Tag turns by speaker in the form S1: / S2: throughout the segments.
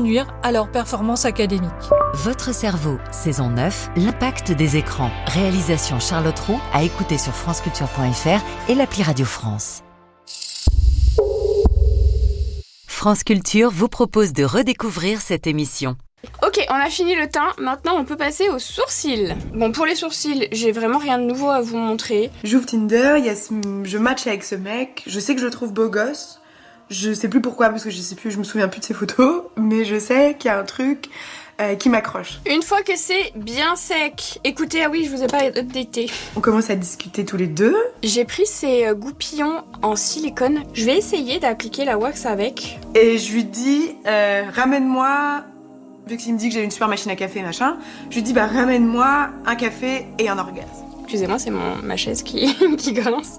S1: nuire à leur performance académique.
S2: Votre cerveau, saison 9, l'impact des écrans. Réalisation Charlotte Roux, à écouter sur franceculture.fr et l'appli Radio France. France Culture vous propose de redécouvrir cette émission.
S3: Ok, on a fini le teint, maintenant on peut passer aux sourcils. Bon, pour les sourcils, j'ai vraiment rien de nouveau à vous montrer.
S4: J'ouvre Tinder, je match avec ce mec, je sais que je le trouve beau gosse. Je sais plus pourquoi, parce que je me souviens plus de ses photos, mais je sais qu'il y a un truc qui m'accroche.
S3: Une fois que c'est bien sec, écoutez, ah oui, je vous ai pas updaté.
S4: On commence à discuter tous les deux.
S3: J'ai pris ces goupillons en silicone. Je vais essayer d'appliquer la wax avec.
S4: Et je lui dis, ramène-moi, vu qu'il me dit que j'ai une super machine à café, machin, je lui dis, ramène-moi un café et un orgasme.
S3: Excusez-moi, c'est ma chaise qui grince.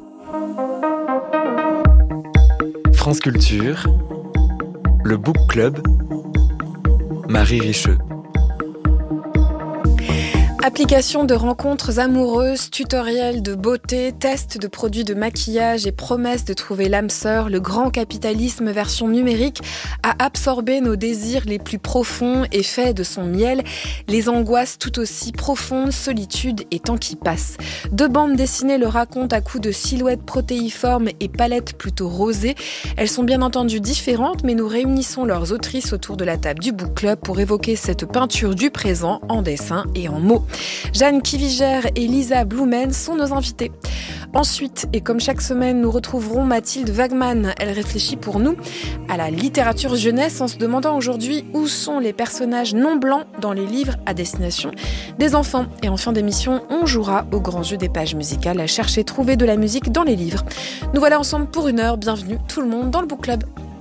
S5: France Culture, le Book Club, Marie Richeux.
S6: Application de rencontres amoureuses, tutoriels de beauté, tests de produits de maquillage et promesses de trouver l'âme sœur, le grand capitalisme version numérique a absorbé nos désirs les plus profonds et fait de son miel les angoisses tout aussi profondes, solitude et temps qui passe. Deux bandes dessinées le racontent à coups de silhouettes protéiformes et palettes plutôt rosées. Elles sont bien entendu différentes, mais nous réunissons leurs autrices autour de la table du Book Club pour évoquer cette peinture du présent en dessin et en mots. Jeanne Kiviger et Lisa Blumen sont nos invités. Ensuite, et comme chaque semaine, nous retrouverons Mathilde Wagman. Elle réfléchit pour nous à la littérature jeunesse en se demandant aujourd'hui où sont les personnages non blancs dans les livres à destination des enfants. Et en fin d'émission, on jouera au grand jeu des pages musicales à chercher trouver de la musique dans les livres. Nous voilà ensemble pour 1 heure. Bienvenue tout le monde dans le Book Club.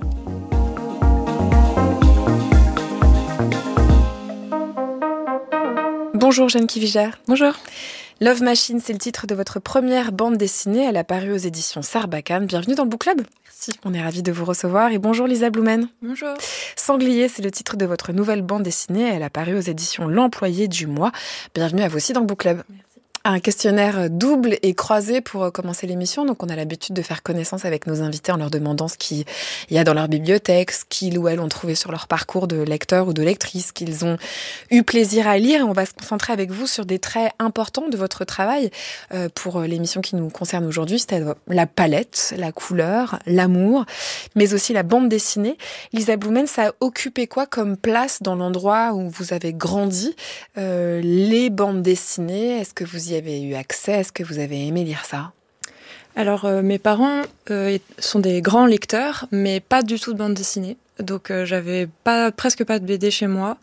S6: Bonjour Jeanne Kiviger.
S3: Bonjour.
S6: Love Machine, c'est le titre de votre première bande dessinée. Elle a paru aux éditions Sarbacane. Bienvenue dans le Book Club.
S3: Merci.
S6: On est ravis de vous recevoir. Et bonjour Lisa Blumen.
S3: Bonjour.
S6: Sanglier, c'est le titre de votre nouvelle bande dessinée. Elle a paru aux éditions L'Employé du mois. Bienvenue à vous aussi dans le Book Club.
S3: Merci.
S6: Un questionnaire double et croisé pour commencer l'émission. Donc, on a l'habitude de faire connaissance avec nos invités en leur demandant ce qu'il y a dans leur bibliothèque, ce qu'ils ou elles ont trouvé sur leur parcours de lecteur ou de lectrice, qu'ils ont eu plaisir à lire. Et on va se concentrer avec vous sur des traits importants de votre travail pour l'émission qui nous concerne aujourd'hui. C'est la palette, la couleur, l'amour, mais aussi la bande dessinée. Lisa Blumen, ça a occupé quoi comme place dans l'endroit où vous avez grandi, les bandes dessinées? Est-ce que vous y avez eu accès? Est-ce que vous avez aimé lire ça?
S7: Alors, mes parents sont des grands lecteurs, mais pas du tout de bande dessinée. Donc, j'avais presque pas de BD chez moi.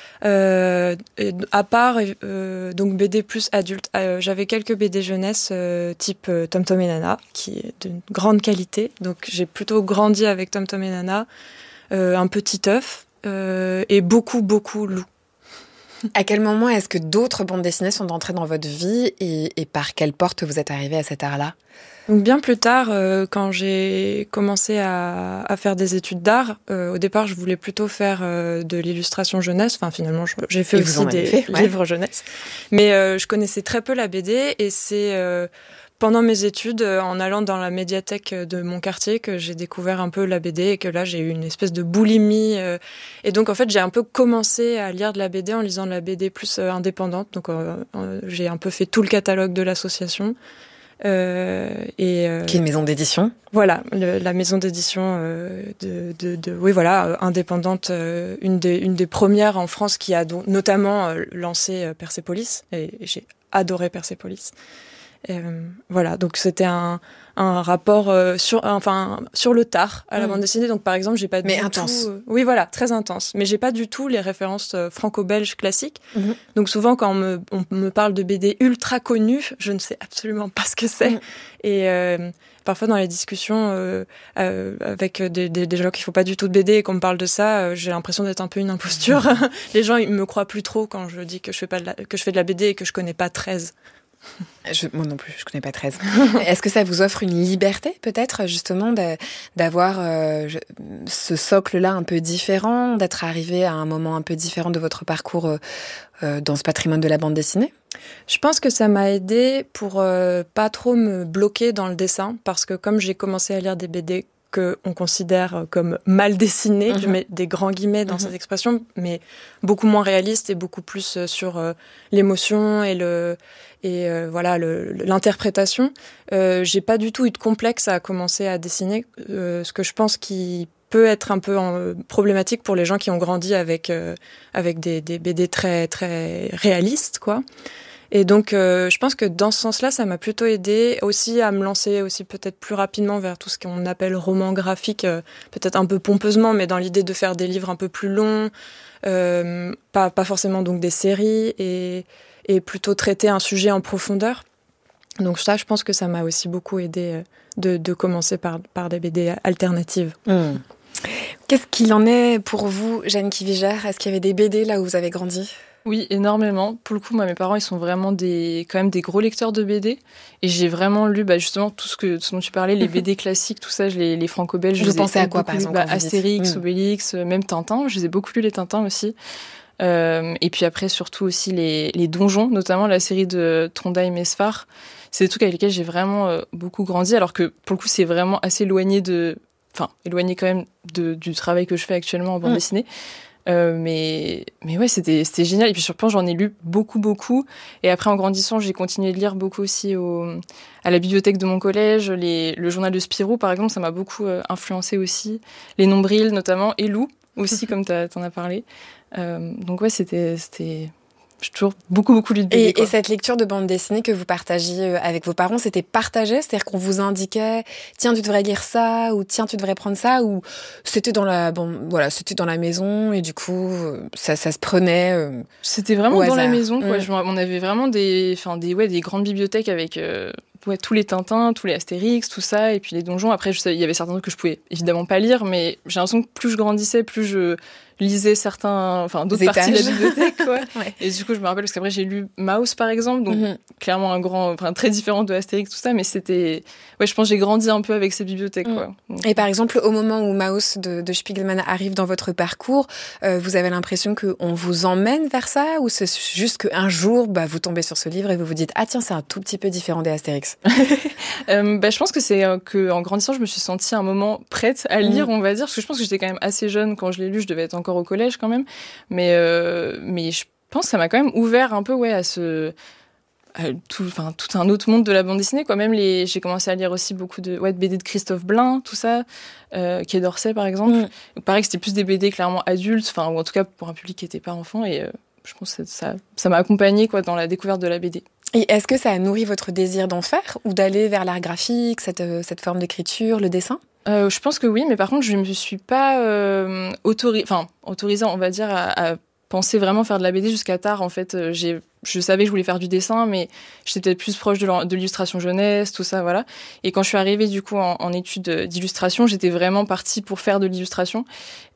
S7: À part donc BD plus adulte. J'avais quelques BD jeunesse type Tom Tom et Nana, qui est de grande qualité. Donc, j'ai plutôt grandi avec Tom Tom et Nana, un petit œuf et beaucoup Lou.
S6: À quel moment est-ce que d'autres bandes dessinées sont entrées dans votre vie et par quelle porte vous êtes arrivée à cet art-là?
S7: Donc bien plus tard, quand j'ai commencé à faire des études d'art, au départ je voulais plutôt faire de l'illustration jeunesse. Enfin finalement j'ai fait aussi des livres jeunesse. Mais je connaissais très peu la BD et c'est pendant mes études, en allant dans la médiathèque de mon quartier, que j'ai découvert un peu la BD et que là, j'ai eu une espèce de boulimie. Et donc, en fait, j'ai un peu commencé à lire de la BD en lisant de la BD plus indépendante. Donc, j'ai un peu fait tout le catalogue de l'association.
S6: Qui est une maison d'édition.
S7: Voilà, la maison d'édition indépendante, une des premières en France qui a notamment lancé Persépolis. Et j'ai adoré Persépolis. Voilà, donc c'était un rapport sur le tard à la bande dessinée. Donc par exemple, j'ai pas du
S6: intense.
S7: tout. Oui, voilà, très intense. Mais j'ai pas du tout les références franco-belges classiques. Mm-hmm. Donc souvent, quand on me parle de BD ultra connue, je ne sais absolument pas ce que c'est. Mm. Et parfois dans les discussions avec des gens qui font pas du tout de BD et qu'on me parle de ça, j'ai l'impression d'être un peu une imposture. Les gens ils me croient plus trop quand je dis que je fais de la BD et que je connais pas 13.
S6: Moi non plus, je connais pas 13. Est-ce que ça vous offre une liberté, peut-être, justement, d'avoir ce socle-là un peu différent, d'être arrivé à un moment un peu différent de votre parcours dans ce patrimoine de la bande dessinée?
S7: Je pense que ça m'a aidée pour pas trop me bloquer dans le dessin, parce que comme j'ai commencé à lire des BD qu'on considère comme mal dessinés, je mets des grands guillemets dans ces expressions, mais beaucoup moins réalistes et beaucoup plus sur l'émotion et l'interprétation. J'ai pas du tout eu de complexe à commencer à dessiner, ce que je pense qui peut être un peu problématique pour les gens qui ont grandi avec des BD très très réalistes, quoi. Et donc, je pense que dans ce sens-là, ça m'a plutôt aidé aussi à me lancer aussi peut-être plus rapidement vers tout ce qu'on appelle roman graphique, peut-être un peu pompeusement, mais dans l'idée de faire des livres un peu plus longs, pas forcément donc des séries, et plutôt traiter un sujet en profondeur. Donc ça, je pense que ça m'a aussi beaucoup aidé de commencer par des BD alternatives.
S6: Qu'est-ce qu'il en est pour vous, Jeanne Kivigère ? Est-ce qu'il y avait des BD là où vous avez grandi ?
S7: Oui, énormément. Pour le coup, moi, mes parents, ils sont vraiment quand même des gros lecteurs de BD. Et j'ai vraiment lu, justement, tout ce dont tu parlais, les BD classiques, tout ça, les franco-belges.
S6: Vous pensez à quoi, par exemple,
S7: Astérix, Obélix, même Tintin. Je les ai beaucoup lu, les Tintins aussi. Et puis après, surtout aussi les donjons, notamment la série de Trondheim et Sfar. C'est des trucs avec lesquels j'ai vraiment beaucoup grandi, alors que, pour le coup, c'est vraiment assez éloigné quand même du travail que je fais actuellement en bande dessinée. Mais ouais, c'était génial. Et puis sur le plan, j'en ai lu beaucoup. Et après, en grandissant, j'ai continué de lire beaucoup aussi à la bibliothèque de mon collège. Le journal de Spirou, par exemple, ça m'a beaucoup influencé aussi. Les Nombrils, notamment, et Lou aussi, comme t'en as parlé. Donc ouais, j'ai toujours beaucoup lu de BD.
S6: Et cette lecture de bande dessinée que vous partagiez avec vos parents, c'était partagé ? C'est-à-dire qu'on vous indiquait « Tiens, tu devrais lire ça » ou « Tiens, tu devrais prendre ça » ou c'était dans la maison et du coup, ça se prenait
S7: C'était vraiment dans la maison, quoi. On avait vraiment des grandes bibliothèques avec tous les Tintins, tous les Astérix, tout ça, et puis les donjons. Après, il y avait certains trucs que je pouvais évidemment pas lire, mais j'ai l'impression que plus je grandissais, plus je lisais d'autres parties de la bibliothèque, quoi. Ouais. Et du coup, je me rappelle, parce qu'après, j'ai lu Maus, par exemple, donc clairement très différent de Astérix, tout ça, mais c'était... Ouais, je pense que j'ai grandi un peu avec ces bibliothèques, quoi.
S6: Et par exemple, au moment où Maus de Spiegelman arrive dans votre parcours, vous avez l'impression qu'on vous emmène vers ça, ou c'est juste qu'un jour, vous tombez sur ce livre et vous vous dites « Ah tiens, c'est un tout petit peu différent des Astérix ».
S7: Je pense que c'est qu'en grandissant, je me suis sentie un moment prête à lire, on va dire, parce que je pense que j'étais quand même assez jeune quand je l'ai lu, je devais être encore au collège quand même, mais je pense que ça m'a quand même ouvert un peu à tout un autre monde de la bande dessinée, quoi. Même j'ai commencé à lire aussi beaucoup de BD de Christophe Blain, tout ça, Quai d'Orsay par exemple. Pareil que c'était plus des BD clairement adultes, ou en tout cas pour un public qui n'était pas enfant, et je pense que ça m'a accompagnée, quoi, dans la découverte de la BD.
S6: Et est-ce que ça a nourri votre désir d'en faire, ou d'aller vers l'art graphique, cette forme d'écriture, le dessin ?
S7: Je pense que oui, mais par contre, je ne me suis pas autorisée, on va dire, à penser vraiment faire de la BD jusqu'à tard. En fait, je savais que je voulais faire du dessin, mais j'étais peut-être plus proche de l'illustration jeunesse, tout ça, voilà. Et quand je suis arrivée, du coup, en études d'illustration, j'étais vraiment partie pour faire de l'illustration.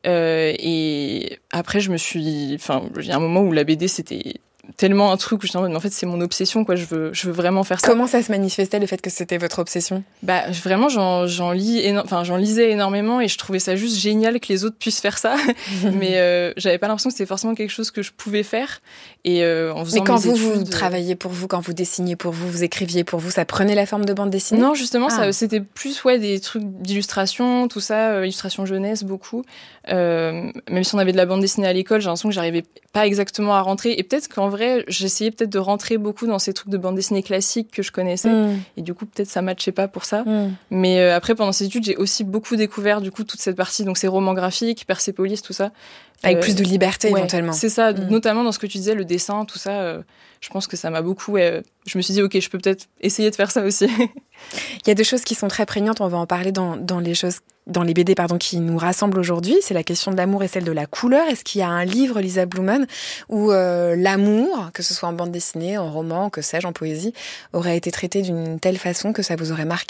S7: Et après, il y a un moment où la BD, c'était tellement un truc où je suis en mode, mais en fait, c'est mon obsession, quoi. Je veux vraiment faire ça.
S6: Comment ça se manifestait, le fait que c'était votre obsession ?
S7: Vraiment, j'en lisais énormément et je trouvais ça juste génial que les autres puissent faire ça. Mais j'avais pas l'impression que c'était forcément quelque chose que je pouvais faire. Et en faisant
S6: Mais quand
S7: mes études,
S6: vous travailliez pour vous, quand vous dessiniez pour vous, vous écriviez pour vous, ça prenait la forme de bande dessinée ?
S7: Non, justement, c'était plus des trucs d'illustration, tout ça, illustration jeunesse, beaucoup. Même si on avait de la bande dessinée à l'école, j'ai l'impression que j'arrivais pas exactement à rentrer. Et peut-être qu'en vrai, j'essayais peut-être de rentrer beaucoup dans ces trucs de bande dessinée classique que je connaissais. Et du coup, peut-être ça matchait pas pour ça. Mais après, pendant ces études, j'ai aussi beaucoup découvert du coup toute cette partie, donc ces romans graphiques, Persépolis, tout ça.
S6: Avec plus de liberté, éventuellement.
S7: C'est ça, notamment dans ce que tu disais, le dessin, tout ça. Je pense que ça m'a beaucoup... je me suis dit, ok, je peux peut-être essayer de faire ça aussi.
S6: Il y a deux choses qui sont très prégnantes, on va en parler dans les BD qui nous rassemblent aujourd'hui. C'est la question de l'amour et celle de la couleur. Est-ce qu'il y a un livre, Lisa Blumen, où l'amour, que ce soit en bande dessinée, en roman, que sais-je, en poésie, aurait été traité d'une telle façon que ça vous aurait marqué ?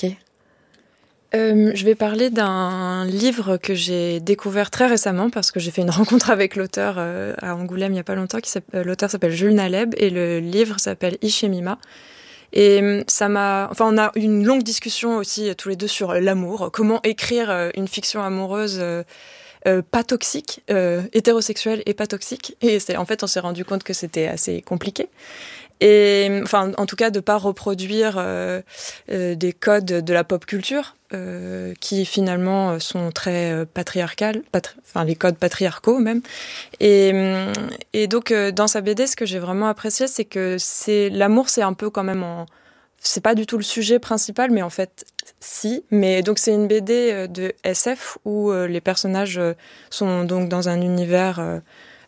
S7: Je vais parler d'un livre que j'ai découvert très récemment parce que j'ai fait une rencontre avec l'auteur à Angoulême il n'y a pas longtemps. L'auteur s'appelle Jules Naleb et le livre s'appelle Ishemima. Et on a eu une longue discussion aussi tous les deux sur l'amour, comment écrire une fiction amoureuse pas toxique, hétérosexuelle et pas toxique. Et en fait, on s'est rendu compte que c'était assez compliqué. Et enfin, en tout cas, de pas reproduire des codes de la pop culture qui finalement sont très patriarcales, enfin les codes patriarcaux même. Et donc dans sa BD, ce que j'ai vraiment apprécié, c'est que l'amour, c'est un peu quand même c'est pas du tout le sujet principal, mais en fait si. Mais donc c'est une BD de SF où les personnages sont donc dans un univers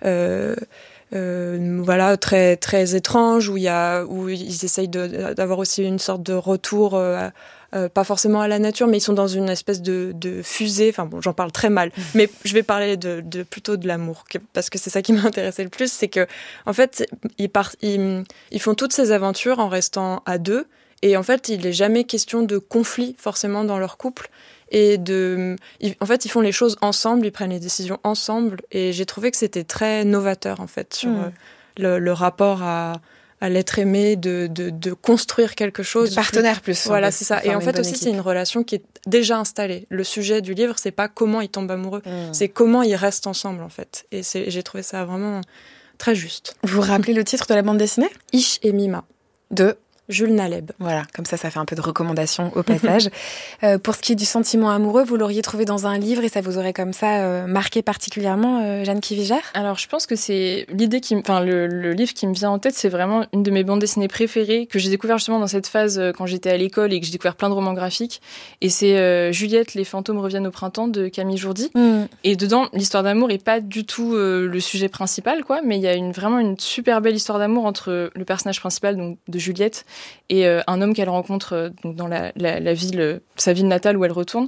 S7: voilà, très très étrange, où ils essayent d'avoir aussi une sorte de retour pas forcément à la nature, mais ils sont dans une espèce de fusée. Enfin bon, j'en parle très mal, mais je vais parler plutôt de l'amour, parce que c'est ça qui m'a intéressé le plus, c'est que en fait ils font toutes ces aventures en restant à deux, et en fait il n'est jamais question de conflit forcément dans leur couple. Et en fait, ils font les choses ensemble, ils prennent les décisions ensemble. Et j'ai trouvé que c'était très novateur, en fait, sur le rapport à l'être aimé, de construire quelque chose.
S6: De partenaire plus.
S7: Voilà, c'est ça. Et en fait aussi, c'est une relation qui est déjà installée. Le sujet du livre, c'est pas comment ils tombent amoureux, c'est comment ils restent ensemble, en fait. Et j'ai trouvé ça vraiment très juste.
S6: Vous vous rappelez le titre de la bande dessinée ?
S7: Ish et Mima.
S6: De
S7: Jules Naleb.
S6: Voilà, comme ça fait un peu de recommandations au passage. Pour ce qui est du sentiment amoureux, vous l'auriez trouvé dans un livre et ça vous aurait comme ça marqué particulièrement, Jeanne Kivigère ?
S8: Alors, je pense que c'est l'idée le livre qui me vient en tête, c'est vraiment une de mes bandes dessinées préférées que j'ai découvert justement dans cette phase quand j'étais à l'école et que j'ai découvert plein de romans graphiques. Et c'est Juliette, les fantômes reviennent au printemps de Camille Jourdi. Et dedans, l'histoire d'amour est pas du tout le sujet principal, quoi, mais il y a vraiment une super belle histoire d'amour entre le personnage principal, donc de Juliette, et un homme qu'elle rencontre donc dans la ville, sa ville natale où elle retourne.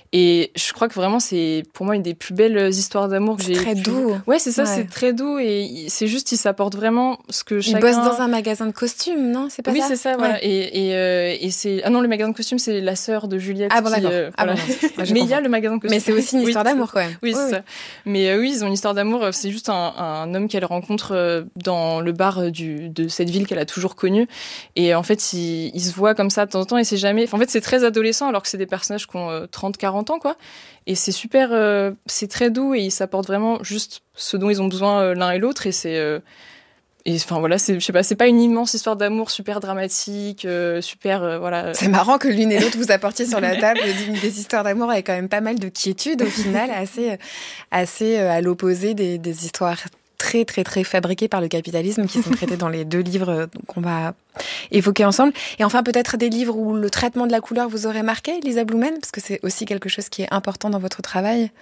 S8: Et je crois que vraiment c'est pour moi une des plus belles histoires d'amour que j'ai.
S6: C'est très doux.
S8: Ouais, c'est ça, c'est très doux et c'est juste, il s'apporte vraiment ce que chacun.
S6: Il bosse dans un magasin de costumes, non ? C'est pas ça ?
S8: Oui, c'est ça, voilà. Et c'est non, le magasin de costumes, c'est la sœur de Juliette.
S6: Ah bon, d'accord.
S8: Voilà. Mais il y a le magasin de costumes.
S6: Mais c'est aussi une histoire d'amour quand même.
S8: Oui, c'est ça. Mais oui, ils ont une histoire d'amour. C'est juste un homme qu'elle rencontre dans le bar de cette ville qu'elle a toujours connue. Et en fait, ils se voient comme ça de temps en temps et c'est jamais. Enfin, en fait, c'est très adolescent alors que c'est des personnages qui ont 30-40 ans, quoi. Et c'est super. C'est très doux et ils s'apportent vraiment juste ce dont ils ont besoin l'un et l'autre. Et c'est. Et enfin voilà, je sais pas, c'est pas une immense histoire d'amour super dramatique, super voilà.
S6: C'est marrant que l'une et l'autre vous apportiez sur la table des histoires d'amour avec quand même pas mal de quiétude au final, assez à l'opposé des histoires très très très fabriquées par le capitalisme qui sont traitées dans les deux livres qu'on va évoquer ensemble. Et enfin peut-être des livres où le traitement de la couleur vous aurait marqué, Lisa Blumen, parce que c'est aussi quelque chose qui est important dans votre travail.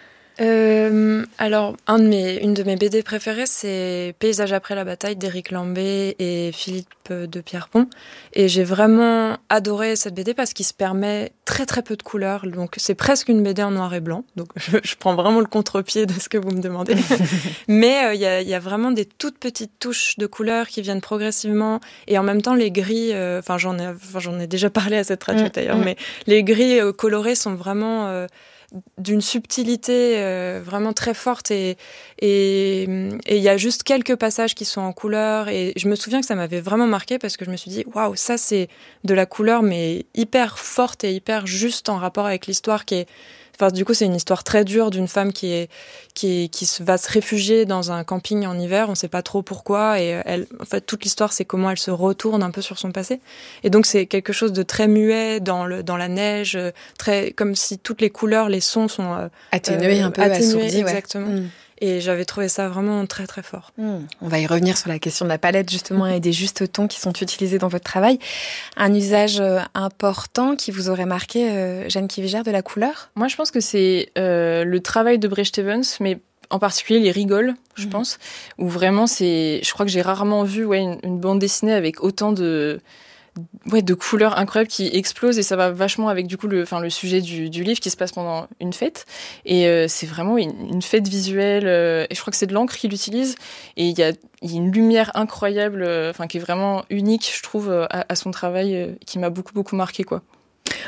S7: Alors, une de mes BD préférées, c'est Paysage après la bataille d'Éric Lambé et Philippe de Pierrepont. Et j'ai vraiment adoré cette BD parce qu'il se permet très très peu de couleurs. Donc, c'est presque une BD en noir et blanc. Donc, je prends vraiment le contre-pied de ce que vous me demandez. Mais il y a vraiment des toutes petites touches de couleurs qui viennent progressivement. Et en même temps, les gris, j'en ai déjà parlé à cette radio d'ailleurs, mais les gris colorés sont vraiment d'une subtilité vraiment très forte et il y a juste quelques passages qui sont en couleur et je me souviens que ça m'avait vraiment marqué parce que je me suis dit waouh, ça c'est de la couleur mais hyper forte et hyper juste en rapport avec l'histoire qui est. Enfin, du coup, c'est une histoire très dure d'une femme qui va se réfugier dans un camping en hiver. On ne sait pas trop pourquoi. Et en fait, toute l'histoire, c'est comment elle se retourne un peu sur son passé. Et donc, c'est quelque chose de très muet dans la neige, très comme si toutes les couleurs, les sons sont
S6: atténués, un peu assourdis.
S7: Exactement. Ouais. Et j'avais trouvé ça vraiment très, très fort.
S6: On va y revenir sur la question de la palette, justement, et des justes tons qui sont utilisés dans votre travail. Un usage important qui vous aurait marqué, Jeanne Kivigère, de la couleur ?
S8: Moi, je pense que c'est le travail de Bret Stephens, mais en particulier les rigoles, je pense, où vraiment, je crois que j'ai rarement vu une bande dessinée avec autant de couleurs incroyables qui explosent et ça va vachement avec du coup le sujet du livre qui se passe pendant une fête et c'est vraiment une fête visuelle et je crois que c'est de l'encre qu'il utilise et il y a une lumière incroyable qui est vraiment unique je trouve à son travail qui m'a beaucoup marqué quoi.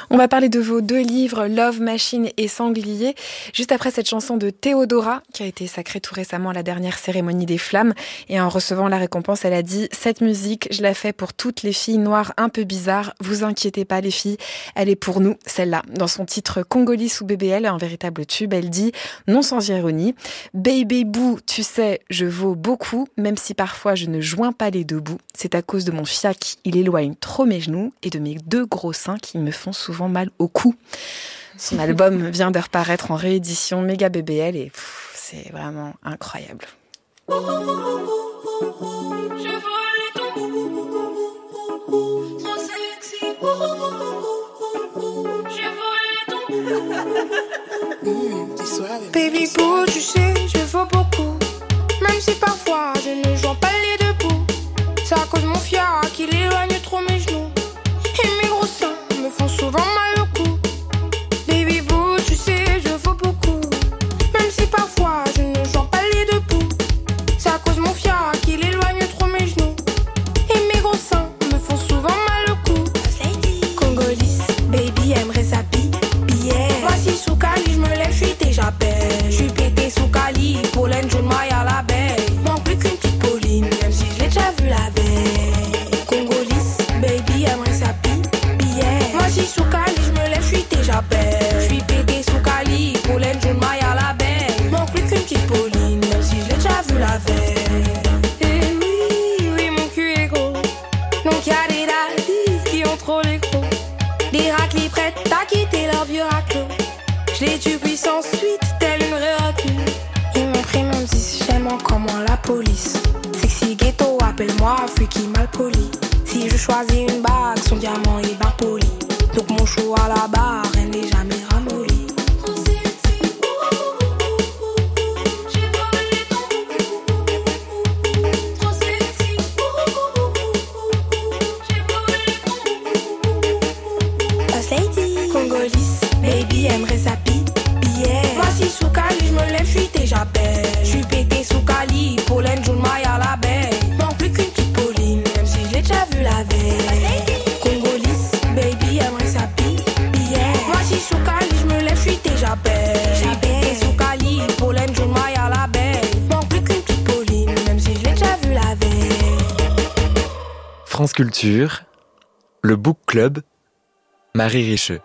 S6: On va parler de vos 2 livres, Love Machine et Sanglier, juste après cette chanson de Théodora, qui a été sacrée tout récemment à la dernière cérémonie des Flammes. Et en recevant la récompense, elle a dit « Cette musique, je la fais pour toutes les filles noires un peu bizarres. Vous inquiétez pas les filles, elle est pour nous, celle-là ». Dans son titre Congolese ou BBL, un véritable tube, elle dit, non sans ironie, « Baby boo, tu sais, je vaux beaucoup, même si parfois je ne joins pas les 2 bouts. C'est à cause de mon fiac, il éloigne trop mes genoux et de mes 2 gros seins qui me font souvent mal au cou. » Son album vient de reparaître en réédition méga BBL et c'est vraiment incroyable.
S9: Baby boo, tu sais, je vaux beaucoup. Même si parfois je ne joins pas les 2 bouts. C'est à cause de mon fiac qu'il éloigne trop mes genoux. Et mes gros seins me font souvent mal au cou. Baby boo, tu sais, je vaux beaucoup. Même si parfois je ne joins pas les 2 bouts. C'est à cause de mon fiac qu'il éloigne trop mes genoux. Et mes gros seins me font souvent mal au cou. Congolese, baby aimerait sa billet. Voici sous Cali, je me lève, je suis déjà belle. Je suis pété sous Cali, pollen jaune maille à la baie. Manque plus qu'une petite Pauline, même si je l'ai déjà vu la veille. Congolese, baby aimerait sa billet. Voici sous Cali, je me lève, je suis déjà belle. Je suis pété sous Cali, pollen jaune maille à la baie. Manque plus qu'une petite Pauline, même si je l'ai déjà vu la veille. Et oui, oui, mon cul est gros. Donc y'a des daddies qui ont trop les crocs. Des raclis prêtes à quitter leur vieux raclo. Je les tue puissance suite, telle une vraie recluse. Ils m'ont pris mon 10, j'aime encore moins la police. Sexy ghetto, appelle-moi freaky mal poli. Si je choisis une bague, son diamant est bien poli. Donc mon show à la barre, elle n'est jamais ramollie. Congolese, baby aimerait sa billet. Voici sous Cali, je me lève, je suis déjà belle. Je suis pété sous Cali, pollen jaune maille à la baie. Manque plus qu'une petite Pauline, même si je l'ai déjà vu la veille. Congolese, baby aimerait sa billet. Voici sous Cali, je me lève, je suis déjà belle. Je suis pété sous Cali, pollen jaune maille à la baie. Manque plus qu'une petite Pauline, même si je l'ai déjà vu la veille.
S5: France Culture, le Book Club, Marie Richeux.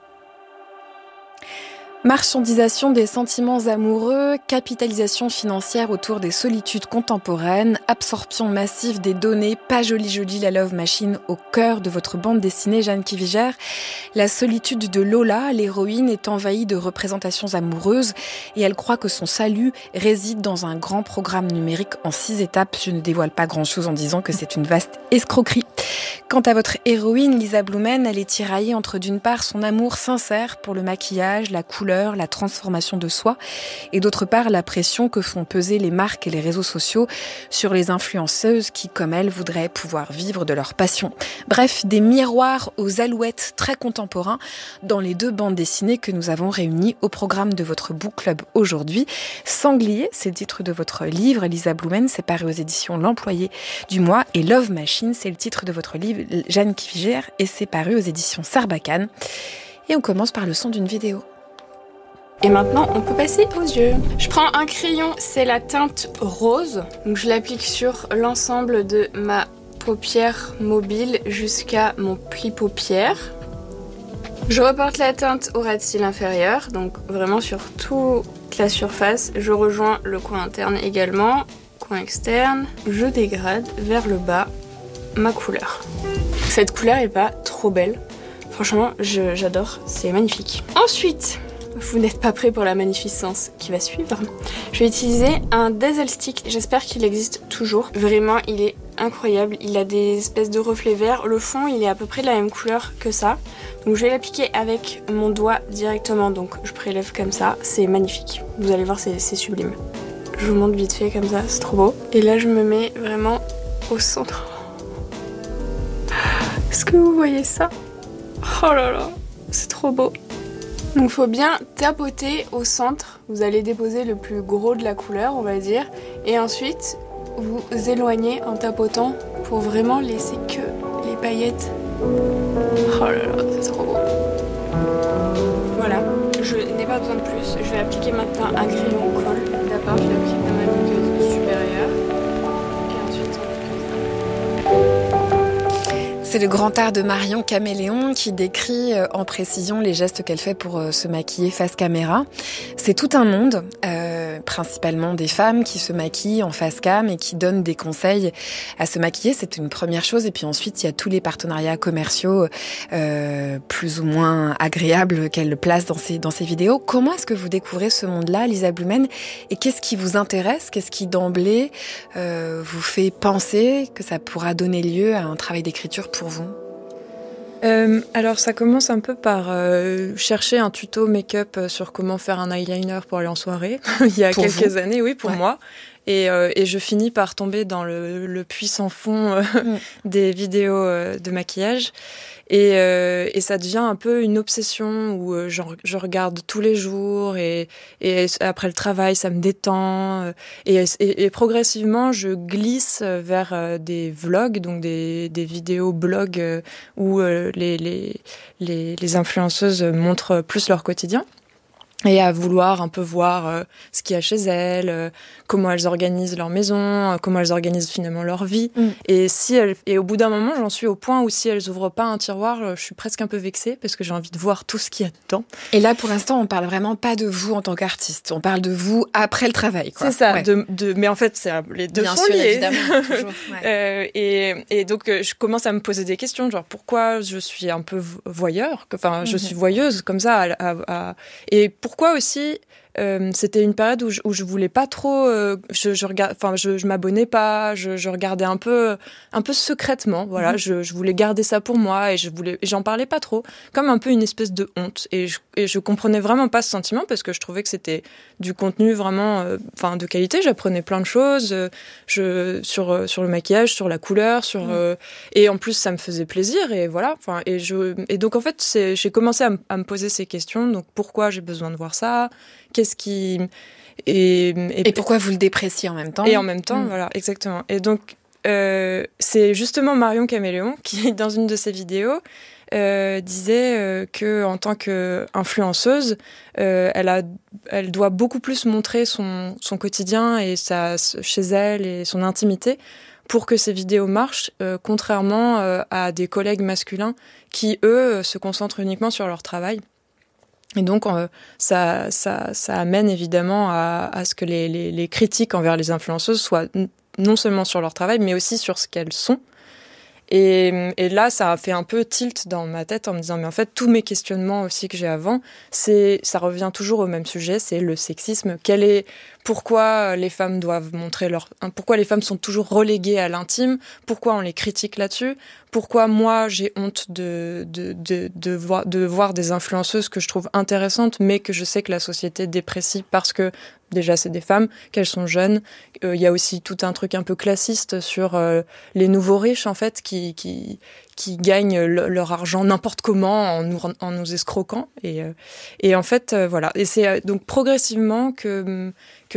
S6: Marchandisation des sentiments amoureux, capitalisation financière autour des solitudes contemporaines, absorption massive des données, pas jolie la Love Machine au cœur de votre bande dessinée Jeanne Kivigère. La solitude de Lola, l'héroïne, est envahie de représentations amoureuses et elle croit que son salut réside dans un grand programme numérique en 6 étapes. Je ne dévoile pas grand-chose en disant que c'est une vaste escroquerie. Quant à votre héroïne, Lisa Blumen, elle est tiraillée entre d'une part son amour sincère pour le maquillage, la couleur, la transformation de soi, et d'autre part la pression que font peser les marques et les réseaux sociaux sur les influenceuses qui, comme elle, voudraient pouvoir vivre de leur passion. Bref, des miroirs aux alouettes très contemporains dans les 2 bandes dessinées que nous avons réunies au programme de votre book club aujourd'hui. Sanglier, c'est le titre de votre livre, Lisa Blumen, c'est paru aux éditions L'Employé du mois, et Love Machine, c'est le titre de votre livre, Jeanne Kivigère, et c'est paru aux éditions Sarbacane. Et on commence par le son d'une vidéo.
S3: Et maintenant, on peut passer aux yeux. Je prends un crayon, c'est la teinte rose. Donc je l'applique sur l'ensemble de ma paupière mobile jusqu'à mon pli paupière. Je reporte la teinte au ras de cils inférieur, donc vraiment sur toute la surface. Je rejoins le coin interne également, coin externe. Je dégrade vers le bas ma couleur. Cette couleur est pas trop belle. Franchement, j'adore, c'est magnifique. Ensuite, vous n'êtes pas prêts pour la magnificence qui va suivre. Je vais utiliser un Dazzle Stick, j'espère qu'il existe toujours. Vraiment, il est incroyable, il a des espèces de reflets verts. Le fond, il est à peu près de la même couleur que ça. Donc je vais l'appliquer avec mon doigt directement, donc je prélève comme ça, c'est magnifique. Vous allez voir, c'est sublime. Je vous montre vite fait comme ça, c'est trop beau. Et là, je me mets vraiment au centre. Est-ce que vous voyez ça? Oh là là, c'est trop beau. Donc il faut bien tapoter au centre, vous allez déposer le plus gros de la couleur on va dire, et ensuite vous éloignez en tapotant pour vraiment laisser que les paillettes. Oh là là, c'est trop beau. Voilà, je n'ai pas besoin de plus. Je vais appliquer maintenant un crayon colle. D'abord, je l'applique dans ma muqueuse supérieure. Et ensuite,
S6: c'est le grand art de Marion Caméléon qui décrit en précision les gestes qu'elle fait pour se maquiller face caméra. C'est tout un monde, principalement des femmes qui se maquillent en face cam et qui donnent des conseils à se maquiller. C'est une première chose. Et puis ensuite, il y a tous les partenariats commerciaux plus ou moins agréables qu'elle place dans ses vidéos. Comment est-ce que vous découvrez ce monde-là, Lisa Blumen? Et qu'est-ce qui vous intéresse? Qu'est-ce qui d'emblée vous fait penser que ça pourra donner lieu à un travail d'écriture pour vous?
S7: Alors ça commence un peu par chercher un tuto make-up sur comment faire un eyeliner pour aller en soirée il y a quelques années, oui, pour moi. Et je finis par tomber dans le puits sans fond des vidéos de maquillage. Et ça devient un peu une obsession où je regarde tous les jours et après le travail, ça me détend. Et progressivement, je glisse vers des vlogs, donc des vidéos blogs où les influenceuses montrent plus leur quotidien. Et à vouloir un peu voir ce qu'il y a chez elles, comment elles organisent leur maison, comment elles organisent finalement leur vie. Et au bout d'un moment, j'en suis au point où si elles ouvrent pas un tiroir, je suis presque un peu vexée parce que j'ai envie de voir tout ce qu'il y a dedans.
S6: Et là, pour l'instant, on parle vraiment pas de vous en tant qu'artiste. On parle de vous après le travail, quoi.
S7: C'est ça. Ouais. Mais en fait, les deux sont liés.
S6: Évidemment, toujours. Ouais.
S7: Et donc, je commence à me poser des questions, genre pourquoi je suis un peu voyeur, enfin, je suis voyeuse comme ça. Et pourquoi aussi c'était une période où je voulais pas trop, je m'abonnais pas, je regardais un peu secrètement, voilà, je voulais garder ça pour moi et j'en parlais pas trop, comme un peu une espèce de honte et je comprenais vraiment pas ce sentiment parce que je trouvais que c'était du contenu vraiment, de qualité. J'apprenais plein de choses, sur le maquillage, sur la couleur, et en plus ça me faisait plaisir et voilà, et donc en fait j'ai commencé à me poser ces questions. Donc pourquoi j'ai besoin de voir ça? Qu'est-ce qui...
S6: Et pourquoi vous le dépréciez en même temps?
S7: Et en même temps, voilà, exactement. Et donc, c'est justement Marion Caméléon qui, dans une de ses vidéos, disait que en tant qu'influenceuse, elle doit beaucoup plus montrer son quotidien et chez elle et son intimité pour que ses vidéos marchent, contrairement à des collègues masculins qui, eux, se concentrent uniquement sur leur travail. Et donc, ça amène évidemment à ce que les critiques envers les influenceuses soient non seulement sur leur travail, mais aussi sur ce qu'elles sont. Et là, ça a fait un peu tilt dans ma tête en me disant, mais en fait, tous mes questionnements aussi que j'ai avant, ça revient toujours au même sujet, c'est le sexisme. Pourquoi les femmes doivent pourquoi les femmes sont toujours reléguées à l'intime? Pourquoi on les critique là-dessus? Pourquoi moi, j'ai honte de voir des influenceuses que je trouve intéressantes, mais que je sais que la société déprécie parce que déjà, c'est des femmes, qu'elles sont jeunes. Il y a aussi tout un truc un peu classiste sur les nouveaux riches, en fait, qui gagnent leur argent n'importe comment en nous escroquant. Et en fait, voilà. Et c'est donc progressivement que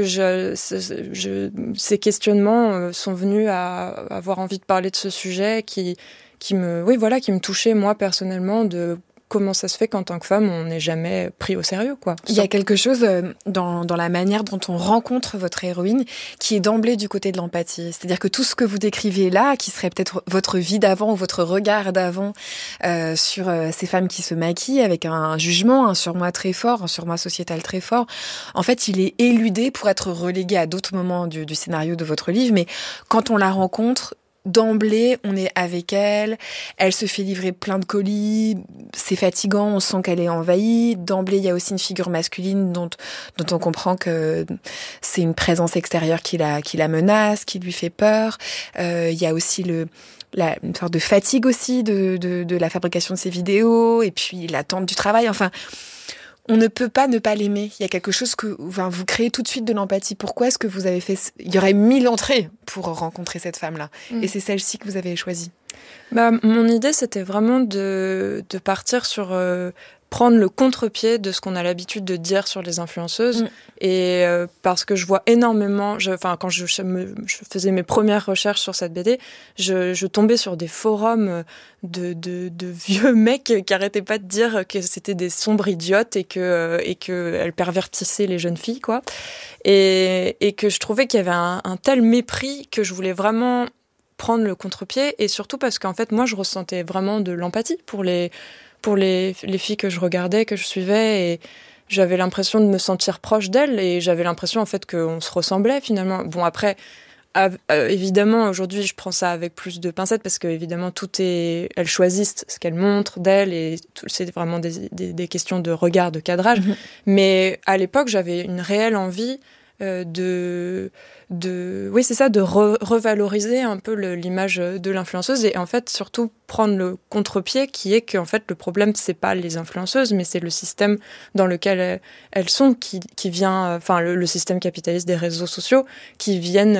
S7: ces questionnements sont venus à avoir envie de parler de ce sujet qui me touchait, moi, personnellement, de comment ça se fait qu'en tant que femme, on n'est jamais pris au sérieux, quoi.
S6: Il y a quelque chose dans la manière dont on rencontre votre héroïne qui est d'emblée du côté de l'empathie. C'est-à-dire que tout ce que vous décrivez là, qui serait peut-être votre vie d'avant ou votre regard d'avant sur ces femmes qui se maquillent avec un jugement, un surmoi très fort, un surmoi sociétal très fort, en fait, il est éludé pour être relégué à d'autres moments du scénario de votre livre. Mais quand on la rencontre, d'emblée, on est avec elle, elle se fait livrer plein de colis, c'est fatigant, on sent qu'elle est envahie. D'emblée, il y a aussi une figure masculine dont on comprend que c'est une présence extérieure qui la menace, qui lui fait peur. Il y a aussi une sorte de fatigue aussi de la fabrication de ces vidéos, et puis l'attente du travail, enfin... On ne peut pas ne pas l'aimer. Il y a quelque chose que vous créez tout de suite de l'empathie. Pourquoi est-ce que vous avez fait... Il y aurait 1000 entrées pour rencontrer cette femme-là. Et c'est celle-ci que vous avez choisie.
S7: Mon idée, c'était vraiment de partir sur prendre le contre-pied de ce qu'on a l'habitude de dire sur les influenceuses. Et parce que je vois énormément... quand je faisais mes premières recherches sur cette BD, je tombais sur des forums de vieux mecs qui arrêtaient pas de dire que c'était des sombres idiotes et qu'elles pervertissaient les jeunes filles, quoi. Et que je trouvais qu'il y avait un tel mépris que je voulais vraiment prendre le contre-pied. Et surtout parce qu'en fait, moi, je ressentais vraiment de l'empathie pour les filles que je regardais, que je suivais, et j'avais l'impression de me sentir proche d'elles, et j'avais l'impression en fait qu'on se ressemblait finalement. Bon, après, évidemment, aujourd'hui, je prends ça avec plus de pincettes, parce que évidemment, elles choisissent ce qu'elles montrent d'elles, et c'est vraiment des questions de regard, de cadrage. Mais à l'époque, j'avais une réelle envie de revaloriser un peu l'image de l'influenceuse, et en fait surtout prendre le contre-pied, qui est que en fait le problème c'est pas les influenceuses, mais c'est le système dans lequel elles sont, qui vient, le système capitaliste des réseaux sociaux, qui vient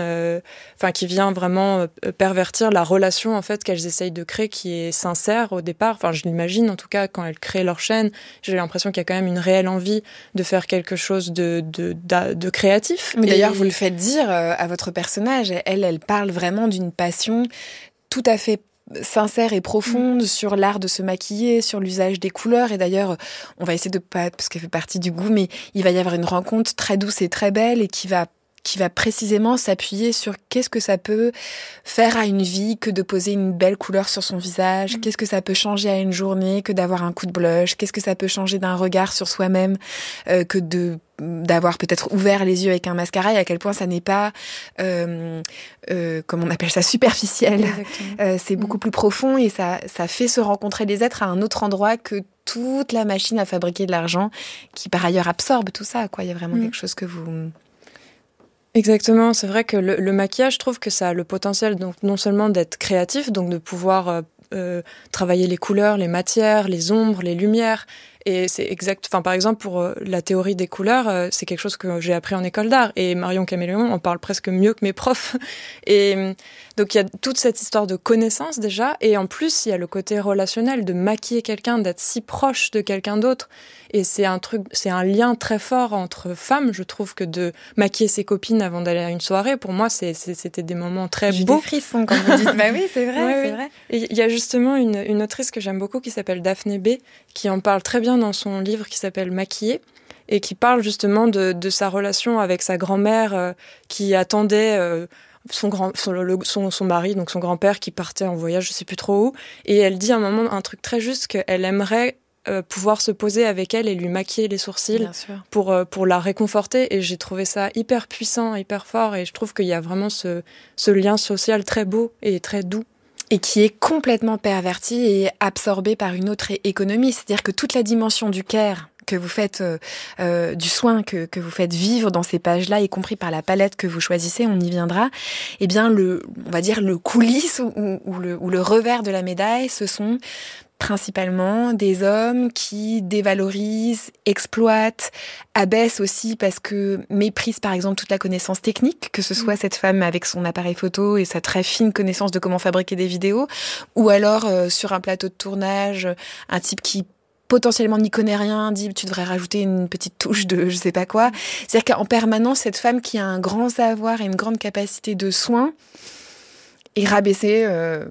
S7: vraiment pervertir la relation en fait qu'elles essayent de créer, qui est sincère au départ. Enfin, je l'imagine en tout cas quand elles créent leur chaîne, j'ai l'impression qu'il y a quand même une réelle envie de faire quelque chose de créatif.
S6: Mais d'ailleurs, vous le faites dire à votre personnage, elle parle vraiment d'une passion tout à fait sincère et profonde sur l'art de se maquiller, sur l'usage des couleurs. Et d'ailleurs, on va essayer de pas, parce qu'elle fait partie du goût, mais il va y avoir une rencontre très douce et très belle, et qui va précisément s'appuyer sur qu'est-ce que ça peut faire à une vie que de poser une belle couleur sur son visage, qu'est-ce que ça peut changer à une journée que d'avoir un coup de blush, qu'est-ce que ça peut changer d'un regard sur soi-même que d'avoir peut-être ouvert les yeux avec un mascara, et à quel point ça n'est pas, comme on appelle ça, superficiel. C'est beaucoup plus profond, et ça fait se rencontrer les êtres à un autre endroit que toute la machine à fabriquer de l'argent, qui par ailleurs absorbe tout ça, quoi. Il y a vraiment quelque chose que vous...
S7: Exactement, c'est vrai que le maquillage, je trouve que ça a le potentiel donc non seulement d'être créatif, donc de pouvoir travailler les couleurs, les matières, les ombres, les lumières. Et c'est exact. Enfin, par exemple, pour la théorie des couleurs, c'est quelque chose que j'ai appris en école d'art. Et Marion Caméléon en parle presque mieux que mes profs. Et donc, il y a toute cette histoire de connaissance déjà. Et en plus, il y a le côté relationnel, de maquiller quelqu'un, d'être si proche de quelqu'un d'autre. Et c'est un lien très fort entre femmes. Je trouve que de maquiller ses copines avant d'aller à une soirée, pour moi, c'était des moments très beaux.
S6: J'ai des frissons quand vous dites. Bah oui, c'est vrai,
S7: ouais,
S6: c'est vrai.
S7: Et il y a justement une autrice que j'aime beaucoup qui s'appelle Daphné B, qui en parle très bien dans son livre qui s'appelle Maquillée, et qui parle justement de sa relation avec sa grand-mère qui attendait son mari, donc son grand-père, qui partait en voyage, je sais plus trop où, et elle dit à un moment un truc très juste, qu'elle aimerait pouvoir se poser avec elle et lui maquiller les sourcils pour la réconforter, et j'ai trouvé ça hyper puissant, hyper fort, et je trouve qu'il y a vraiment ce lien social très beau et très doux.
S6: Et qui est complètement perverti et absorbé par une autre économie. C'est-à-dire que toute la dimension du care que vous faites, du soin que vous faites vivre dans ces pages-là, y compris par la palette que vous choisissez, on y viendra, eh bien, on va dire le coulisse ou le revers de la médaille, ce sont principalement des hommes qui dévalorisent, exploitent, abaissent aussi parce que méprisent par exemple toute la connaissance technique, que ce soit cette femme avec son appareil photo et sa très fine connaissance de comment fabriquer des vidéos, ou alors sur un plateau de tournage, un type qui potentiellement n'y connaît rien, dit tu devrais rajouter une petite touche de je sais pas quoi. C'est-à-dire qu'en permanence, cette femme qui a un grand savoir et une grande capacité de soin est rabaissée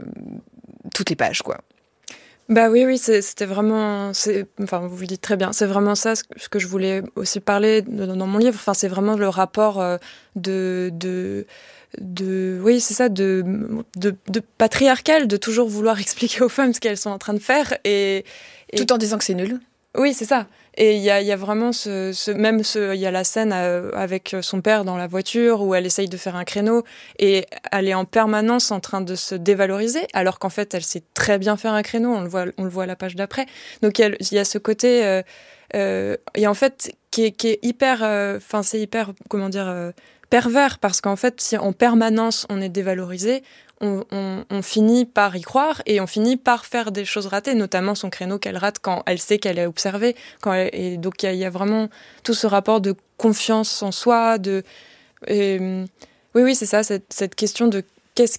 S6: toutes les pages, quoi.
S7: Bah oui, c'était vraiment, enfin vous le dites très bien, c'est vraiment ça ce que je voulais aussi parler dans mon livre. Enfin, c'est vraiment le rapport oui, c'est ça, de patriarcal, de toujours vouloir expliquer aux femmes ce qu'elles sont en train de faire, et
S6: tout en disant que c'est nul.
S7: Oui, c'est ça. Et il y a vraiment il y a la scène avec son père dans la voiture où elle essaye de faire un créneau et elle est en permanence en train de se dévaloriser, alors qu'en fait elle sait très bien faire un créneau, on le voit à la page d'après. Donc il y a ce côté et en fait qui est hyper c'est hyper pervers, parce qu'en fait si en permanence on est dévalorisé, on finit par y croire et on finit par faire des choses ratées, notamment son créneau qu'elle rate quand elle sait qu'elle est observée. Et donc il y a vraiment tout ce rapport de confiance en soi. Oui, c'est ça, cette question de qu'est-ce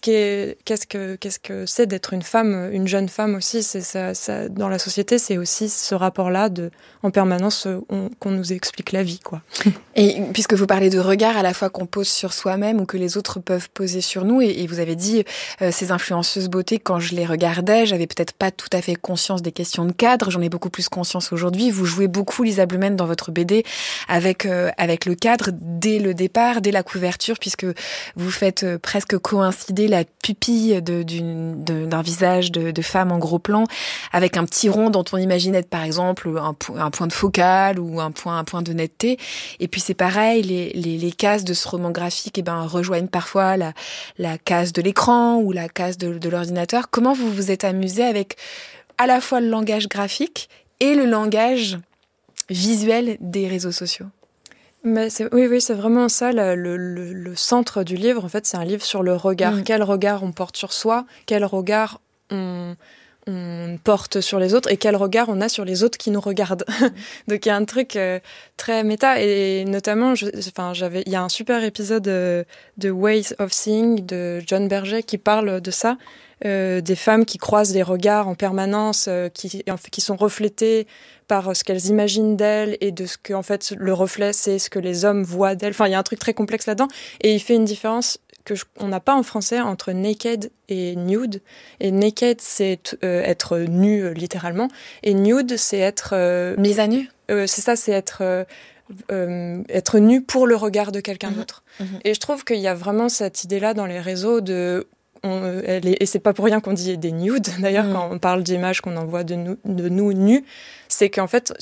S7: que c'est d'être une femme, une jeune femme aussi. C'est ça, dans la société, c'est aussi ce rapport-là en permanence qu'on nous explique la vie, quoi.
S6: Et puisque vous parlez de regard à la fois qu'on pose sur soi-même ou que les autres peuvent poser sur nous, et vous avez dit ces influenceuses beauté, quand je les regardais, j'avais peut-être pas tout à fait conscience des questions de cadre. J'en ai beaucoup plus conscience aujourd'hui. Vous jouez beaucoup, Lisa Blumen, dans votre BD avec le cadre dès le départ, dès la couverture, puisque vous faites presque coïncider la pupille d'un visage de femme en gros plan avec un petit rond dont on imagine être par exemple un point de focale ou un point de netteté. Et puis c'est pareil, les cases de ce roman graphique rejoignent parfois la case de l'écran ou la case de l'ordinateur. Comment vous vous êtes amusé avec à la fois le langage graphique et le langage visuel des réseaux sociaux?
S7: Mais oui, c'est vraiment ça, le centre du livre. En fait, c'est un livre sur le regard. Quel regard on porte sur soi, quel regard on porte sur les autres et quel regard on a sur les autres qui nous regardent. Donc il y a un truc très méta, et notamment, il y a un super épisode de Ways of Seeing de John Berger qui parle de ça, des femmes qui croisent les regards en permanence, qui sont reflétées par ce qu'elles imaginent d'elles et de ce que, en fait, le reflet, c'est ce que les hommes voient d'elles. Enfin, il y a un truc très complexe là-dedans. Et il fait une différence qu'on n'a pas en français entre naked et nude. Et naked, c'est être nu, littéralement. Et nude, c'est être...
S6: mise à nu.
S7: C'est ça, c'est être nu pour le regard de quelqu'un d'autre. Et je trouve qu'il y a vraiment cette idée-là dans les réseaux de... et c'est pas pour rien qu'on dit des nudes, d'ailleurs, quand on parle d'images qu'on envoie de nous nus, c'est qu'en fait,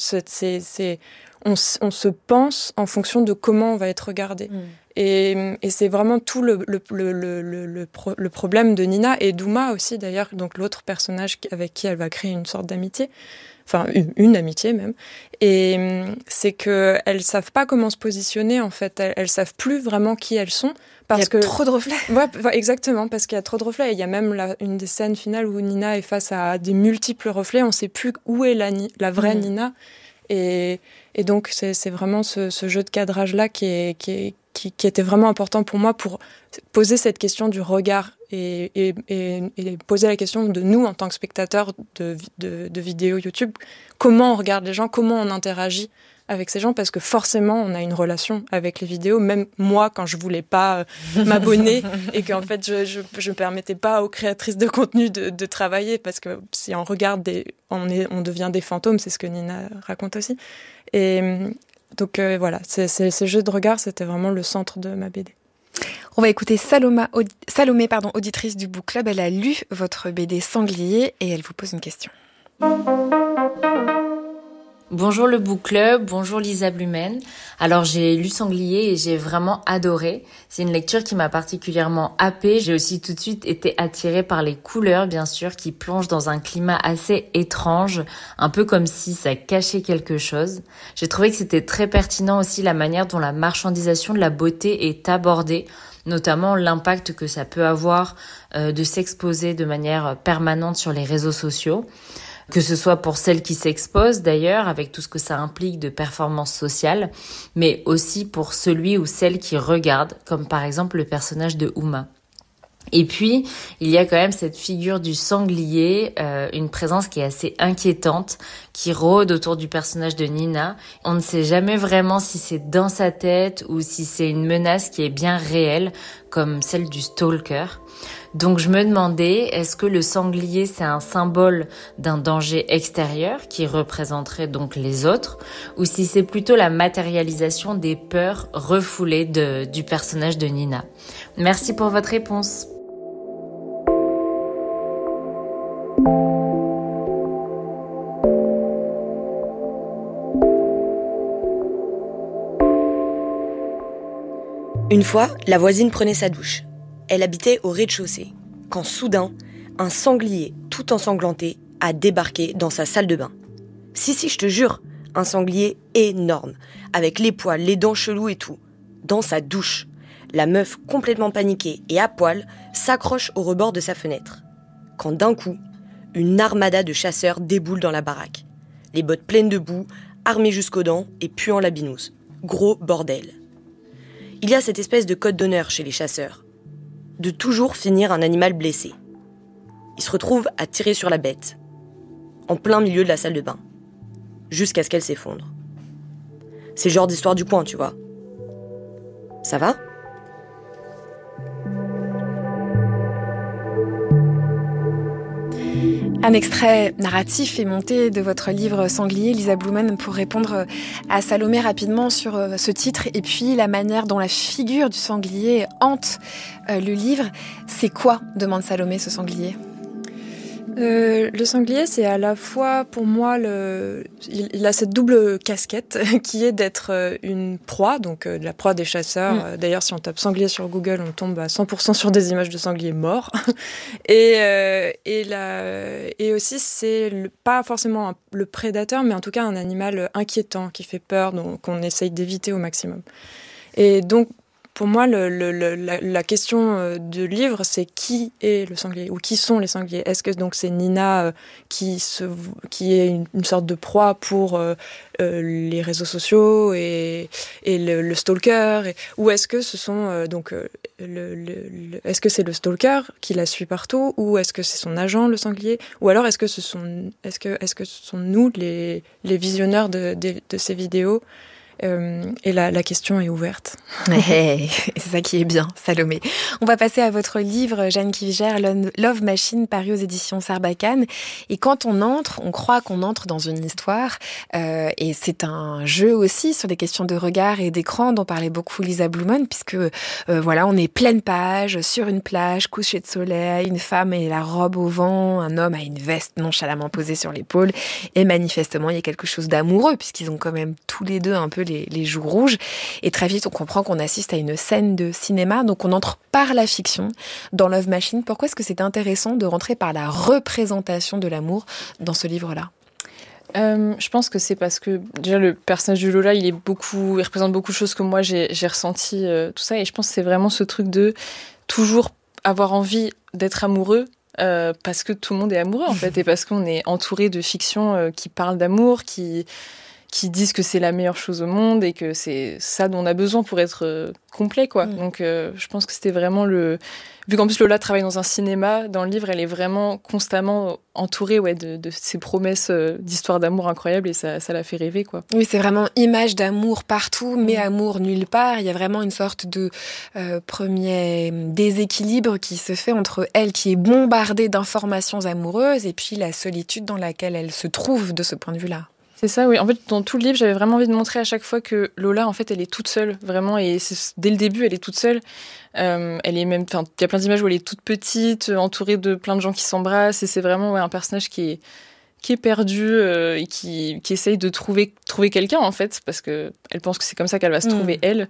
S7: on se pense en fonction de comment on va être regardé. Et c'est vraiment tout le problème de Nina et d'Ouma aussi, d'ailleurs, donc l'autre personnage avec qui elle va créer une sorte d'amitié, enfin une amitié même. Et c'est qu'elles savent pas comment se positionner, en fait. Elles savent plus vraiment qui elles sont. Parce
S6: il y a trop de reflets.
S7: Ouais, exactement, parce qu'il y a trop de reflets. Et il y a même une des scènes finales où Nina est face à des multiples reflets. On ne sait plus où est la vraie Nina. Et donc, c'est vraiment ce jeu de cadrage-là qui était vraiment important pour moi pour poser cette question du regard et poser la question de nous, en tant que spectateurs de vidéos YouTube. Comment on regarde les gens, comment on interagit avec ces gens, parce que forcément, on a une relation avec les vidéos. Même moi, quand je voulais pas m'abonner et qu'en fait, je permettais pas aux créatrices de contenu de travailler, parce que si on regarde on devient des fantômes, c'est ce que Nina raconte aussi. Et donc voilà, ce jeu de regard, c'était vraiment le centre de ma BD.
S6: On va écouter Salomé, auditrice du Book Club. Elle a lu votre BD Sanglier et elle vous pose une question.
S10: Bonjour le Book Club, bonjour Lisa Blumen. Alors j'ai lu Sanglier et j'ai vraiment adoré. C'est une lecture qui m'a particulièrement happée. J'ai aussi tout de suite été attirée par les couleurs, bien sûr, qui plongent dans un climat assez étrange, un peu comme si ça cachait quelque chose. J'ai trouvé que c'était très pertinent aussi la manière dont la marchandisation de la beauté est abordée, notamment l'impact que ça peut avoir de s'exposer de manière permanente sur les réseaux sociaux. Que ce soit pour celles qui s'exposent d'ailleurs, avec tout ce que ça implique de performance sociale, mais aussi pour celui ou celle qui regarde, comme par exemple le personnage de Ouma. Et puis, il y a quand même cette figure du sanglier, une présence qui est assez inquiétante, qui rôde autour du personnage de Nina. On ne sait jamais vraiment si c'est dans sa tête ou si c'est une menace qui est bien réelle, comme celle du stalker. Donc je me demandais, est-ce que le sanglier c'est un symbole d'un danger extérieur qui représenterait donc les autres, ou si c'est plutôt la matérialisation des peurs refoulées du personnage de Nina. Merci pour votre réponse.
S11: Une fois, la voisine prenait sa douche. Elle habitait au rez-de-chaussée, quand soudain, un sanglier tout ensanglanté a débarqué dans sa salle de bain. Si, je te jure, un sanglier énorme, avec les poils, les dents cheloues et tout. Dans sa douche, la meuf complètement paniquée et à poil s'accroche au rebord de sa fenêtre. Quand d'un coup, une armada de chasseurs déboule dans la baraque. Les bottes pleines de boue, armés jusqu'aux dents et puant la binouse. Gros bordel. Il y a cette espèce de code d'honneur chez les chasseurs. de toujours finir un animal blessé. Il se retrouve à tirer sur la bête, en plein milieu de la salle de bain, jusqu'à ce qu'elle s'effondre. C'est le genre d'histoire du coin, tu vois. Ça va ?
S6: Un extrait narratif est monté de votre livre Sanglier, Lisa Blumen, pour répondre à Salomé rapidement sur ce titre et puis la manière dont la figure du sanglier hante le livre. C'est quoi, demande Salomé, ce sanglier ?
S7: Le sanglier, c'est à la fois, pour moi, il a cette double casquette qui est d'être une proie, donc la proie des chasseurs. D'ailleurs, si on tape sanglier sur Google, on tombe à 100% sur des images de sangliers morts. Et aussi, c'est pas forcément le prédateur, mais en tout cas un animal inquiétant qui fait peur, donc qu'on essaye d'éviter au maximum. Et donc, pour moi, la question du livre, c'est qui est le sanglier ou qui sont les sangliers. Est-ce que donc c'est Nina qui est une sorte de proie pour les réseaux sociaux et le stalker, ou est-ce que ce sont est-ce que c'est le stalker qui la suit partout, ou est-ce que c'est son agent le sanglier, ou alors est-ce que ce sont nous les visionneurs de ces vidéos? Et la question est ouverte.
S6: C'est ça qui est bien, Salomé. On va passer à votre livre, Jeanne Kiviger, Love Machine, paru aux éditions Sarbacane. Et quand on entre, on croit qu'on entre dans une histoire. Et c'est un jeu aussi sur des questions de regard et d'écran dont parlait beaucoup Lisa Blumen, puisque on est pleine page, sur une plage, coucher de soleil, une femme a la robe au vent, un homme a une veste nonchalamment posée sur l'épaule. Et manifestement, il y a quelque chose d'amoureux, puisqu'ils ont quand même tous les deux un peu les joues rouges. Et très vite, on comprend qu'on assiste à une scène de cinéma. Donc, on entre par la fiction dans Love Machine. Pourquoi est-ce que c'est intéressant de rentrer par la représentation de l'amour dans ce livre-là ?
S8: Je pense que c'est parce que déjà le personnage de Lola, il représente beaucoup de choses que moi j'ai ressenti, tout ça. Et je pense que c'est vraiment ce truc de toujours avoir envie d'être amoureux. Parce que tout le monde est amoureux en fait, et parce qu'on est entouré de fictions qui parlent d'amour, qui disent que c'est la meilleure chose au monde et que c'est ça dont on a besoin pour être complet, quoi. Donc, je pense que c'était vraiment vu qu'en plus Lola travaille dans un cinéma, dans le livre, elle est vraiment constamment entourée de ces promesses d'histoires d'amour incroyables, et ça la fait rêver, quoi.
S6: Oui, c'est vraiment image d'amour partout, mais amour nulle part. Il y a vraiment une sorte de premier déséquilibre qui se fait entre elle, qui est bombardée d'informations amoureuses, et puis la solitude dans laquelle elle se trouve de ce point de vue-là.
S8: C'est ça, oui. En fait, dans tout le livre, j'avais vraiment envie de montrer à chaque fois que Lola, en fait, elle est toute seule, vraiment. Et dès le début, elle est toute seule. Elle est même, il y a plein d'images où elle est toute petite, entourée de plein de gens qui s'embrassent. Et c'est vraiment un personnage qui est perdu et qui essaye de trouver quelqu'un, en fait, parce que elle pense que c'est comme ça qu'elle va se trouver, elle.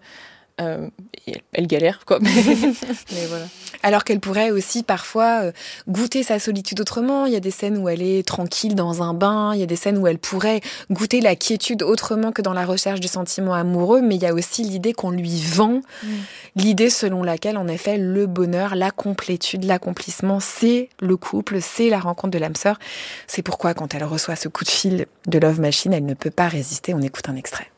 S8: Et elle galère, quoi. Mais voilà.
S6: Alors qu'elle pourrait aussi parfois goûter sa solitude autrement. Il y a des scènes où elle est tranquille dans un bain, il y a des scènes où elle pourrait goûter la quiétude autrement que dans la recherche du sentiment amoureux, mais il y a aussi l'idée qu'on lui vend, l'idée selon laquelle, en effet, le bonheur, la complétude, l'accomplissement, c'est le couple, c'est la rencontre de l'âme sœur. C'est pourquoi, quand elle reçoit ce coup de fil de Love Machine, elle ne peut pas résister. On écoute un extrait.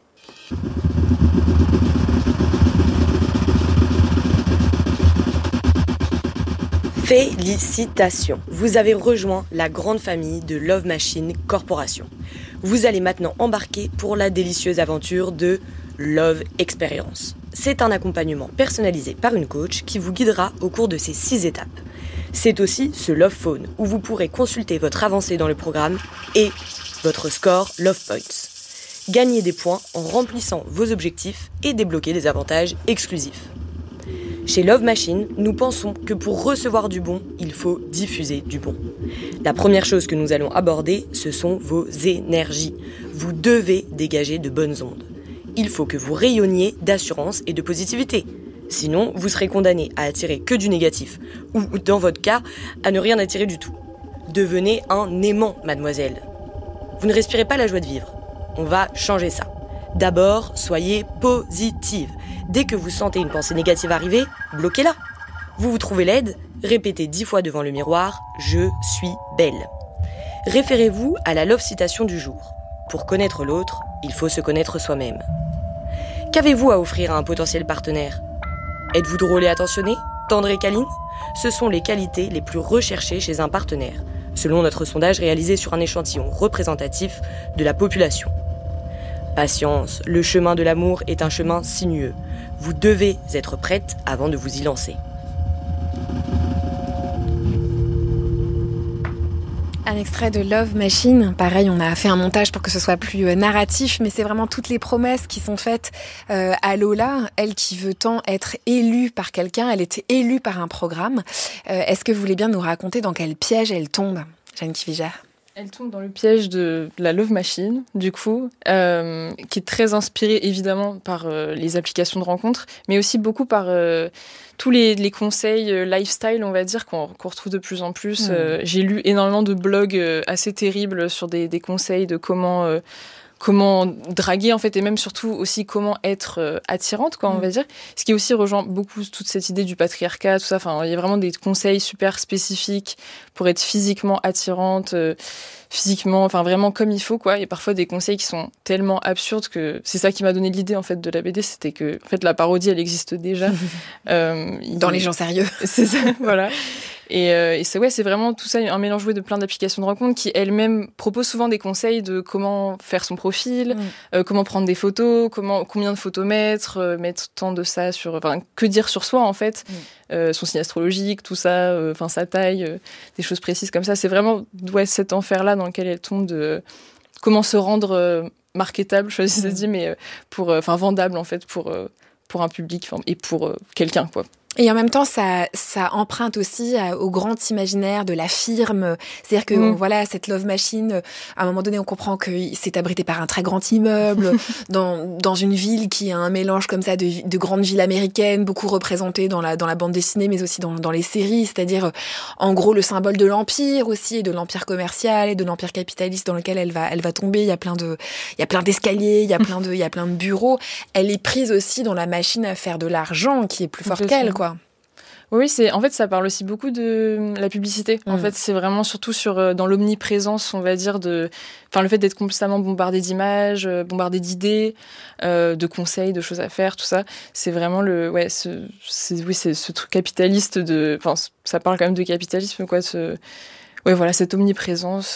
S11: Félicitations, vous avez rejoint la grande famille de Love Machine Corporation. Vous allez maintenant embarquer pour la délicieuse aventure de Love Experience. C'est un accompagnement personnalisé par une coach qui vous guidera au cours de ces 6 étapes. C'est aussi ce Love Phone où vous pourrez consulter votre avancée dans le programme et votre score Love Points. Gagner des points en remplissant vos objectifs et débloquer des avantages exclusifs. Chez Love Machine, nous pensons que pour recevoir du bon, il faut diffuser du bon. La première chose que nous allons aborder, ce sont vos énergies. Vous devez dégager de bonnes ondes. Il faut que vous rayonniez d'assurance et de positivité. Sinon, vous serez condamné à attirer que du négatif, ou dans votre cas, à ne rien attirer du tout. Devenez un aimant, mademoiselle. Vous ne respirez pas la joie de vivre. On va changer ça. D'abord, soyez positive. Dès que vous sentez une pensée négative arriver, bloquez-la. Vous vous trouvez laide, répétez 10 fois devant le miroir « Je suis belle ». Référez-vous à la love citation du jour. Pour connaître l'autre, il faut se connaître soi-même. Qu'avez-vous à offrir à un potentiel partenaire ? Êtes-vous drôle et attentionné ? Tendre et câline ? ce sont les qualités les plus recherchées chez un partenaire, selon notre sondage réalisé sur un échantillon représentatif de la population. Patience, le chemin de l'amour est un chemin sinueux. Vous devez être prête avant de vous y lancer.
S6: Un extrait de Love Machine. Pareil, on a fait un montage pour que ce soit plus narratif, mais c'est vraiment toutes les promesses qui sont faites à Lola. Elle qui veut tant être élue par quelqu'un, elle était élue par un programme. Est-ce que vous voulez bien nous raconter dans quel piège elle tombe, Jeanne Kivigère ?
S8: Elle tombe dans le piège de la Love Machine, du coup, qui est très inspirée évidemment par les applications de rencontres, mais aussi beaucoup par tous les conseils lifestyle, on va dire, qu'on retrouve de plus en plus. J'ai lu énormément de blogs assez terribles sur des conseils de comment draguer, en fait, et même surtout aussi comment être attirante, quoi, on va dire. Ce qui aussi rejoint beaucoup toute cette idée du patriarcat, tout ça. Enfin, il y a vraiment des conseils super spécifiques pour être physiquement attirante, physiquement, enfin, vraiment comme il faut, quoi. Et parfois des conseils qui sont tellement absurdes que c'est ça qui m'a donné l'idée, en fait, de la BD, c'était que, en fait, la parodie, elle existe déjà.
S6: Dans les gens sérieux.
S8: C'est ça, voilà. Et c'est vraiment tout ça, un mélange de plein d'applications de rencontres qui elles-mêmes proposent souvent des conseils de comment faire son profil, comment prendre des photos, combien de photos mettre tant de ça sur, enfin, que dire sur soi en fait, son signe astrologique, tout ça, enfin sa taille, des choses précises comme ça. C'est vraiment cet enfer-là dans lequel elle tombe de comment se rendre marketable, je sais pas si ça se dit, mais vendable en fait pour un public et pour quelqu'un quoi.
S6: Et en même temps, ça emprunte aussi au grand imaginaire de la firme. C'est-à-dire que, voilà, cette Love Machine, à un moment donné, on comprend que c'est abrité par un très grand immeuble, dans une ville qui a un mélange comme ça de grandes villes américaines, beaucoup représentées dans la bande dessinée, mais aussi dans les séries. C'est-à-dire, en gros, le symbole de l'empire aussi, et de l'empire commercial, et de l'empire capitaliste dans lequel elle va tomber. Il y a plein d'escaliers, il y a plein de bureaux. Elle est prise aussi dans la machine à faire de l'argent, qui est plus forte qu'elle, quoi.
S8: Oui, en fait, ça parle aussi beaucoup de la publicité. En fait, c'est vraiment surtout dans l'omniprésence, on va dire, le fait d'être constamment bombardé d'images, bombardé d'idées, de conseils, de choses à faire, tout ça. C'est vraiment c'est ce truc capitaliste ça parle quand même de capitalisme, quoi. Cette omniprésence,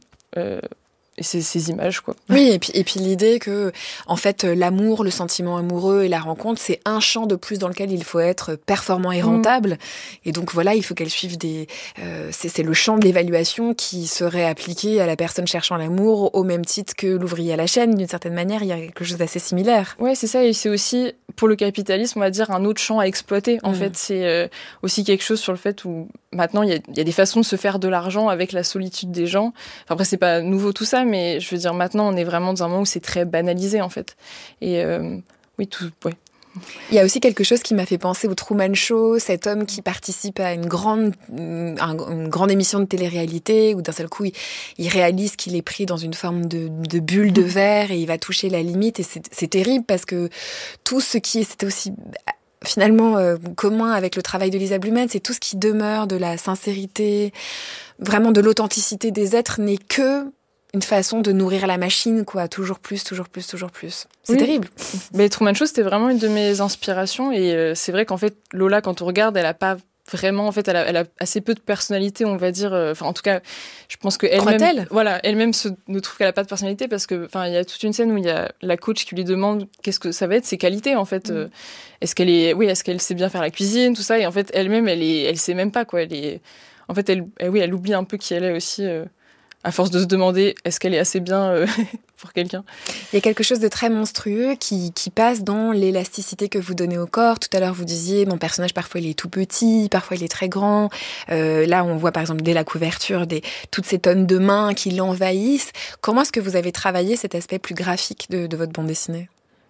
S8: et ces images, quoi.
S6: Oui, et puis l'idée que, en fait, l'amour, le sentiment amoureux et la rencontre, c'est un champ de plus dans lequel il faut être performant et rentable. Et donc, voilà, il faut qu'elle suive c'est le champ de l'évaluation qui serait appliqué à la personne cherchant l'amour au même titre que l'ouvrier à la chaîne. D'une certaine manière, il y a quelque chose d'assez similaire.
S8: Ouais, c'est ça. Et c'est aussi, pour le capitalisme, on va dire, un autre champ à exploiter. En fait, c'est aussi quelque chose sur le fait où, maintenant, il y a des façons de se faire de l'argent avec la solitude des gens. Enfin, après, c'est pas nouveau tout ça, mais je veux dire, maintenant, on est vraiment dans un moment où c'est très banalisé, en fait. Et oui.
S6: Il y a aussi quelque chose qui m'a fait penser au Truman Show, cet homme qui participe à une grande émission de télé-réalité, où d'un seul coup, il réalise qu'il est pris dans une forme de bulle de verre et il va toucher la limite. Et c'est terrible parce que tout ce c'était aussi finalement commun avec le travail de Lisa Blumen, c'est tout ce qui demeure de la sincérité, vraiment de l'authenticité des êtres n'est que une façon de nourrir la machine, quoi. Toujours plus, toujours plus, toujours plus. C'est terrible.
S8: Mais Truman Show, c'était vraiment une de mes inspirations. Et c'est vrai qu'en fait, Lola, quand on regarde, elle a pas vraiment... En fait, elle a assez peu de personnalité, on va dire. Enfin, en tout cas, je pense qu'elle-même... Voilà, elle-même ne trouve qu'elle a pas de personnalité parce que, enfin, il y a toute une scène où il y a la coach qui lui demande qu'est-ce que ça va être, ses qualités, en fait. Est-ce qu'elle sait bien faire la cuisine, tout ça. Et en fait, elle-même, elle sait même pas, quoi. En fait, elle oublie un peu qui elle est aussi... à force de se demander est-ce qu'elle est assez bien pour quelqu'un.
S6: Il y a quelque chose de très monstrueux qui passe dans l'élasticité que vous donnez au corps. Tout à l'heure, vous disiez, mon personnage, parfois, il est tout petit, parfois, il est très grand. Là, on voit, par exemple, dès la couverture, toutes ces tonnes de mains qui l'envahissent. Comment est-ce que vous avez travaillé cet aspect plus graphique de votre bande dessinée ?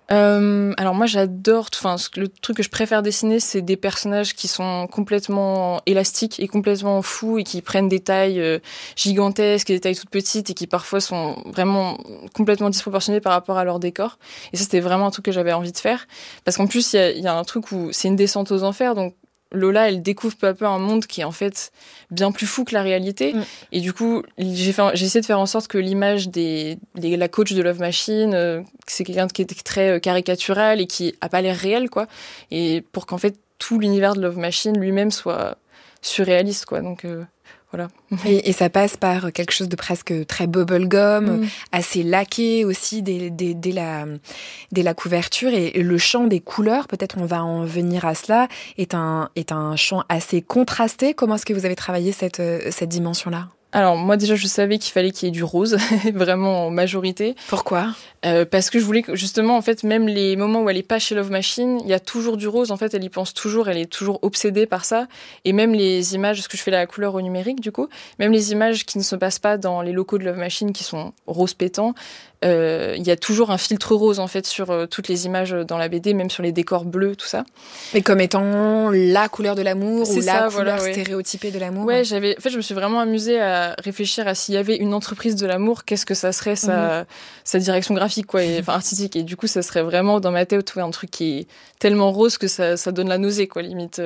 S8: Alors moi j'adore, le truc que je préfère dessiner, c'est des personnages qui sont complètement élastiques et complètement fous et qui prennent des tailles gigantesques et des tailles toutes petites et qui parfois sont vraiment complètement disproportionnées par rapport à leur décor. Et ça, c'était vraiment un truc que j'avais envie de faire parce qu'en plus il y a un truc où c'est une descente aux enfers, donc Lola, elle découvre peu à peu un monde qui est en fait bien plus fou que la réalité. Et du coup, j'ai essayé de faire en sorte que l'image la coach de Love Machine, c'est quelqu'un qui est très caricatural et qui a pas l'air réel, quoi. Et pour qu'en fait tout l'univers de Love Machine lui-même soit surréaliste, quoi. Donc voilà.
S6: Et ça passe par quelque chose de presque très bubblegum, assez laqué aussi dès la couverture. Et le champ des couleurs, peut-être on va en venir à cela, est un champ assez contrasté. Comment est-ce que vous avez travaillé cette dimension-là ?
S8: Alors moi déjà je savais qu'il fallait qu'il y ait du rose, vraiment en majorité.
S6: Pourquoi ?
S8: Parce que je voulais que justement en fait même les moments où elle est pas chez Love Machine, il y a toujours du rose, en fait elle y pense toujours, elle est toujours obsédée par ça. Et même les images, parce que je fais la couleur au numérique du coup, même les images qui ne se passent pas dans les locaux de Love Machine qui sont rose pétant, il y a toujours un filtre rose en fait sur toutes les images dans la BD, même sur les décors bleus, tout ça.
S6: Mais comme étant la couleur de l'amour ou la couleur stéréotypée de l'amour.
S8: Ouais, je me suis vraiment amusée à réfléchir à s'il y avait une entreprise de l'amour, qu'est-ce que ça serait sa direction graphique, quoi, enfin artistique. Et du coup, ça serait vraiment dans ma tête un truc qui est tellement rose que ça donne la nausée, quoi, limite.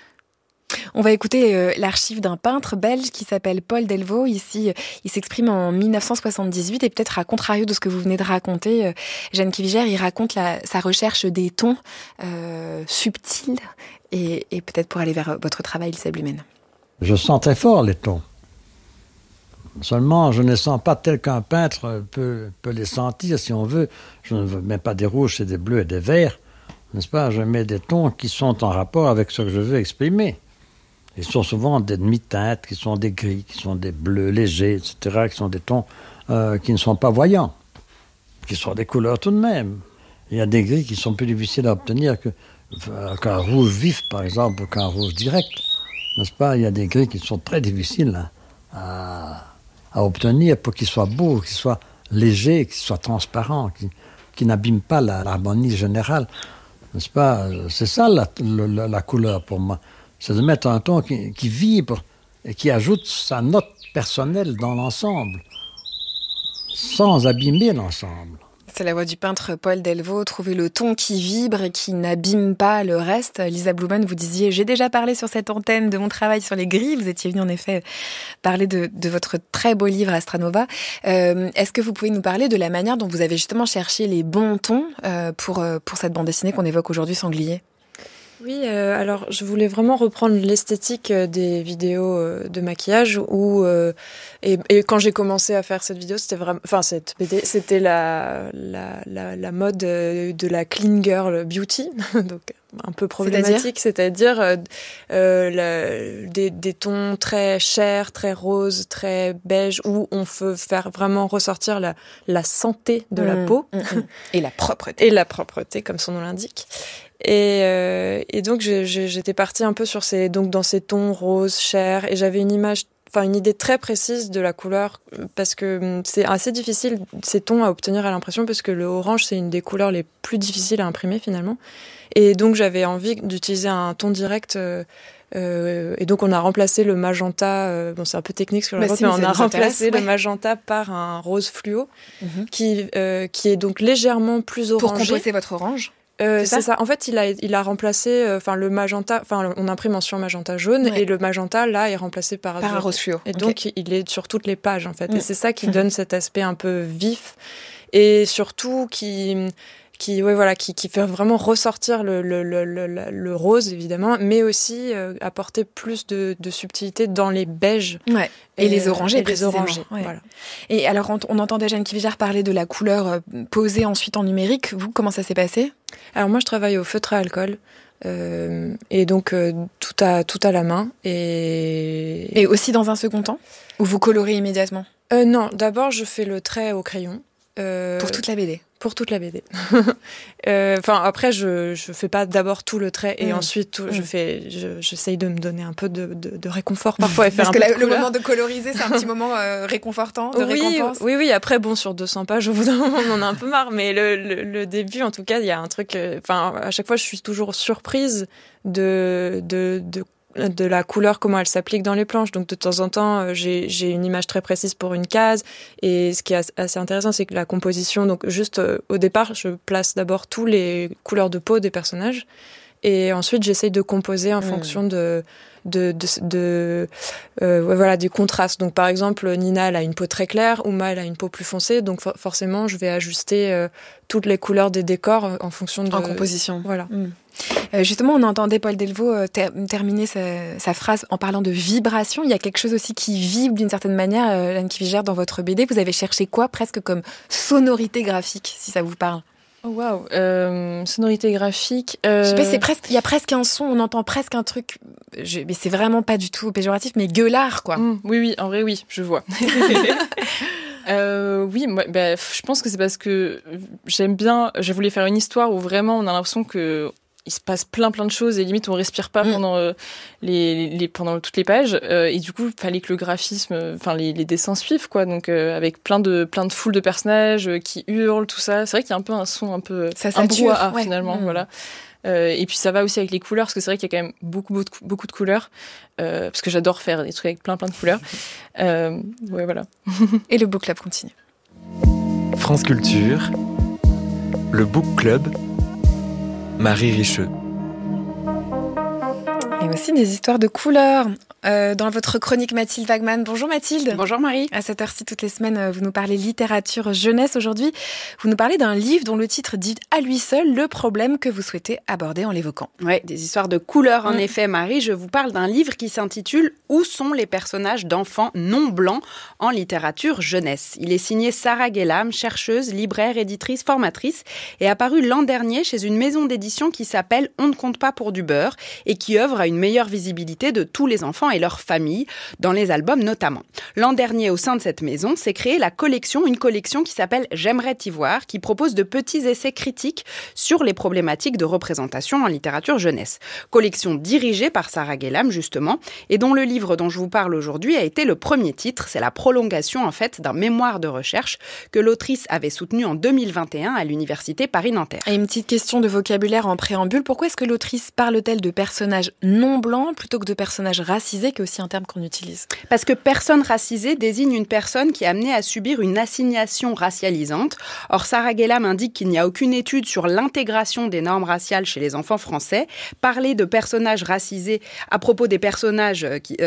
S6: On va écouter l'archive d'un peintre belge qui s'appelle Paul Delvaux. Ici, il s'exprime en 1978 et peut-être à contrario de ce que vous venez de raconter, Jeanne Kiviger, il raconte sa recherche des tons subtils et peut-être pour aller vers votre travail, Lisa Blumen.
S12: Je sens très fort les tons. Seulement, je ne les sens pas tels qu'un peintre peut les sentir, si on veut. Je ne mets pas des rouges, c'est des bleus et des verts, n'est-ce pas ? Je mets des tons qui sont en rapport avec ce que je veux exprimer. Ils sont souvent des demi-teintes, qui sont des gris, qui sont des bleus légers, etc., qui sont des tons qui ne sont pas voyants, qui sont des couleurs tout de même. Il y a des gris qui sont plus difficiles à obtenir qu'un rouge vif, par exemple, ou qu'un rouge direct, n'est-ce pas ? Il y a des gris qui sont très difficiles à obtenir pour qu'ils soient beaux, qu'ils soient légers, qu'ils soient transparents, qui n'abîment pas l'harmonie générale, n'est-ce pas ? C'est ça la couleur pour moi. C'est de mettre un ton qui vibre et qui ajoute sa note personnelle dans l'ensemble, sans abîmer l'ensemble.
S6: C'est la voix du peintre Paul Delvaux, trouver le ton qui vibre et qui n'abîme pas le reste. Lisa Blumen, vous disiez, j'ai déjà parlé sur cette antenne de mon travail sur les gris. Vous étiez venue en effet parler de votre très beau livre Astranova. Est-ce que vous pouvez nous parler de la manière dont vous avez justement cherché les bons tons pour cette bande dessinée qu'on évoque aujourd'hui, Sanglier ?
S7: Oui, alors je voulais vraiment reprendre l'esthétique des vidéos de maquillage où et quand j'ai commencé à faire cette vidéo, c'était vraiment, enfin cette BD, c'était la mode de la clean girl beauty, donc un peu problématique, c'est-à-dire des tons très chers, très roses, très beige, où on veut faire vraiment ressortir la santé de la peau
S6: et la propreté.
S7: Et la propreté, comme son nom l'indique. Et donc j'étais partie un peu dans ces tons roses, chers, et j'avais une idée très précise de la couleur, parce que c'est assez difficile ces tons à obtenir à l'impression, parce que le orange c'est une des couleurs les plus difficiles à imprimer finalement. Et donc j'avais envie d'utiliser un ton direct. Et donc on a remplacé le magenta, c'est un peu technique ce que je raconte, mais on a remplacé le magenta par un rose fluo qui est donc légèrement plus orangé.
S6: Pour composer votre orange.
S7: C'est ça. En fait, il a remplacé, le magenta, on imprime en sur magenta jaune, et le magenta là est remplacé par
S6: un rose fluo.
S7: Et donc il est sur toutes les pages en fait. Et c'est ça qui donne cet aspect un peu vif, et surtout qui fait vraiment ressortir le rose évidemment, mais aussi apporter plus de subtilité dans les beiges.
S6: Ouais. Et les orangés, précisément.
S7: Ouais. Voilà.
S6: Et alors, on entendait Jeanne Kiviger parler de la couleur posée ensuite en numérique. Vous, comment ça s'est passé ?
S7: Alors moi, je travaille au feutre à alcool. Et donc, tout à la main. Et
S6: aussi dans un second temps ? Ou vous colorez immédiatement ?
S7: Non, d'abord, je fais le trait au crayon.
S6: Pour toute la BD ?
S7: Pour toute la BD. Après, je fais pas d'abord tout le trait et ensuite j'essaye de me donner un peu de réconfort parfois et faire
S6: parce que le moment de coloriser, c'est un petit moment réconfortant, de récompense.
S7: Oui. Après, sur 200 pages, au bout d'un moment, on en a un peu marre. Mais le début, en tout cas, il y a un truc. À chaque fois, je suis toujours surprise de la couleur, comment elle s'applique dans les planches. Donc de temps en temps, j'ai une image très précise pour une case, et ce qui est assez intéressant, c'est que la composition, donc juste au départ, je place d'abord tous les couleurs de peau des personnages, et ensuite j'essaye de composer en fonction du contraste. Donc par exemple, Nina elle a une peau très claire, Uma elle a une peau plus foncée, donc forcément je vais ajuster toutes les couleurs des décors en fonction de...
S6: En composition.
S7: Voilà.
S6: Justement, on entendait Paul Delvaux terminer sa phrase en parlant de vibration. Il y a quelque chose aussi qui vibre d'une certaine manière, Anne Kivigère, dans votre BD. Vous avez cherché quoi, presque comme sonorité graphique, si ça vous parle?
S8: Oh waouh, sonorité graphique.
S6: Je sais pas, il y a presque un son, on entend presque un truc. Mais c'est vraiment pas du tout péjoratif, mais gueulard, quoi.
S8: Oui, en vrai, oui, je vois. Oui, moi, je pense que c'est parce que j'aime bien. Je voulais faire une histoire où vraiment on a l'impression que il se passe plein de choses et limite on respire pas pendant pendant toutes les pages. Et du coup, il fallait que le graphisme, les dessins suivent, quoi. Donc avec plein de foules de personnages qui hurlent, tout ça. C'est vrai qu'il y a un peu un son un peu un brouhaha finalement, voilà. Et puis ça va aussi avec les couleurs, parce que c'est vrai qu'il y a quand même beaucoup de couleurs, parce que j'adore faire des trucs avec plein de couleurs. Ouais, voilà.
S6: Et le book club continue.
S5: France Culture, le book club, Marie Richeux.
S6: Et aussi des histoires de couleurs. Dans votre chronique, Mathilde Wagman. Bonjour Mathilde.
S13: Bonjour Marie.
S6: À cette heure-ci, toutes les semaines, vous nous parlez littérature jeunesse. Aujourd'hui, vous nous parlez d'un livre dont le titre dit à lui seul le problème que vous souhaitez aborder en l'évoquant.
S13: Oui, des histoires de couleurs en effet, Marie. Je vous parle d'un livre qui s'intitule « Où sont les personnages d'enfants non blancs en littérature jeunesse ?» Il est signé Sarah Guélam, chercheuse, libraire, éditrice, formatrice, et apparu l'an dernier chez une maison d'édition qui s'appelle « On ne compte pas pour du beurre » et qui œuvre à une meilleure visibilité de tous les enfants et leurs familles, dans les albums notamment. L'an dernier, au sein de cette maison, s'est créée une collection qui s'appelle « J'aimerais t'y voir », qui propose de petits essais critiques sur les problématiques de représentation en littérature jeunesse. Collection dirigée par Sarah Guélam, justement, et dont le livre dont je vous parle aujourd'hui a été le premier titre. C'est la prolongation, en fait, d'un mémoire de recherche que l'autrice avait soutenu en 2021 à l'université Paris-Nanterre.
S6: Et une petite question de vocabulaire en préambule. Pourquoi est-ce que l'autrice parle-t-elle de personnages non blancs plutôt que de personnages racisés, qui est aussi un terme qu'on utilise?
S13: Parce que personne racisée désigne une personne qui est amenée à subir une assignation racialisante. Or, Sarah Guélam indique qu'il n'y a aucune étude sur l'intégration des normes raciales chez les enfants français. Parler de personnages racisés à propos des personnages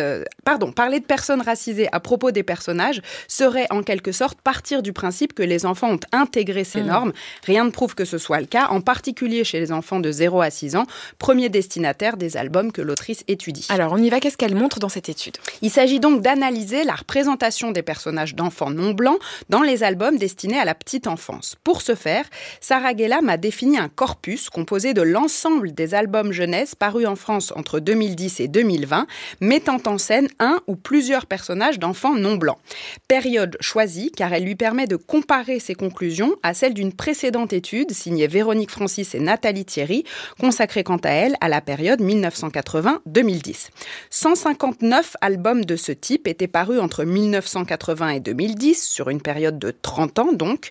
S13: parler de personnes racisées à propos des personnages serait en quelque sorte partir du principe que les enfants ont intégré ces normes. Rien ne prouve que ce soit le cas, en particulier chez les enfants de 0 à 6 ans, premier destinataire des albums que l'autrice étudie.
S6: Alors, on y va. Qu'est-ce qu'elle montre dans cette étude?
S13: Il s'agit donc d'analyser la représentation des personnages d'enfants non blancs dans les albums destinés à la petite enfance. Pour ce faire, Sarah Guélam a défini un corpus composé de l'ensemble des albums jeunesse parus en France entre 2010 et 2020, mettant en scène un ou plusieurs personnages d'enfants non blancs. Période choisie car elle lui permet de comparer ses conclusions à celles d'une précédente étude signée Véronique Francis et Nathalie Thierry, consacrée quant à elle à la période 1980-2010. 159 albums de ce type étaient parus entre 1980 et 2010, sur une période de 30 ans donc.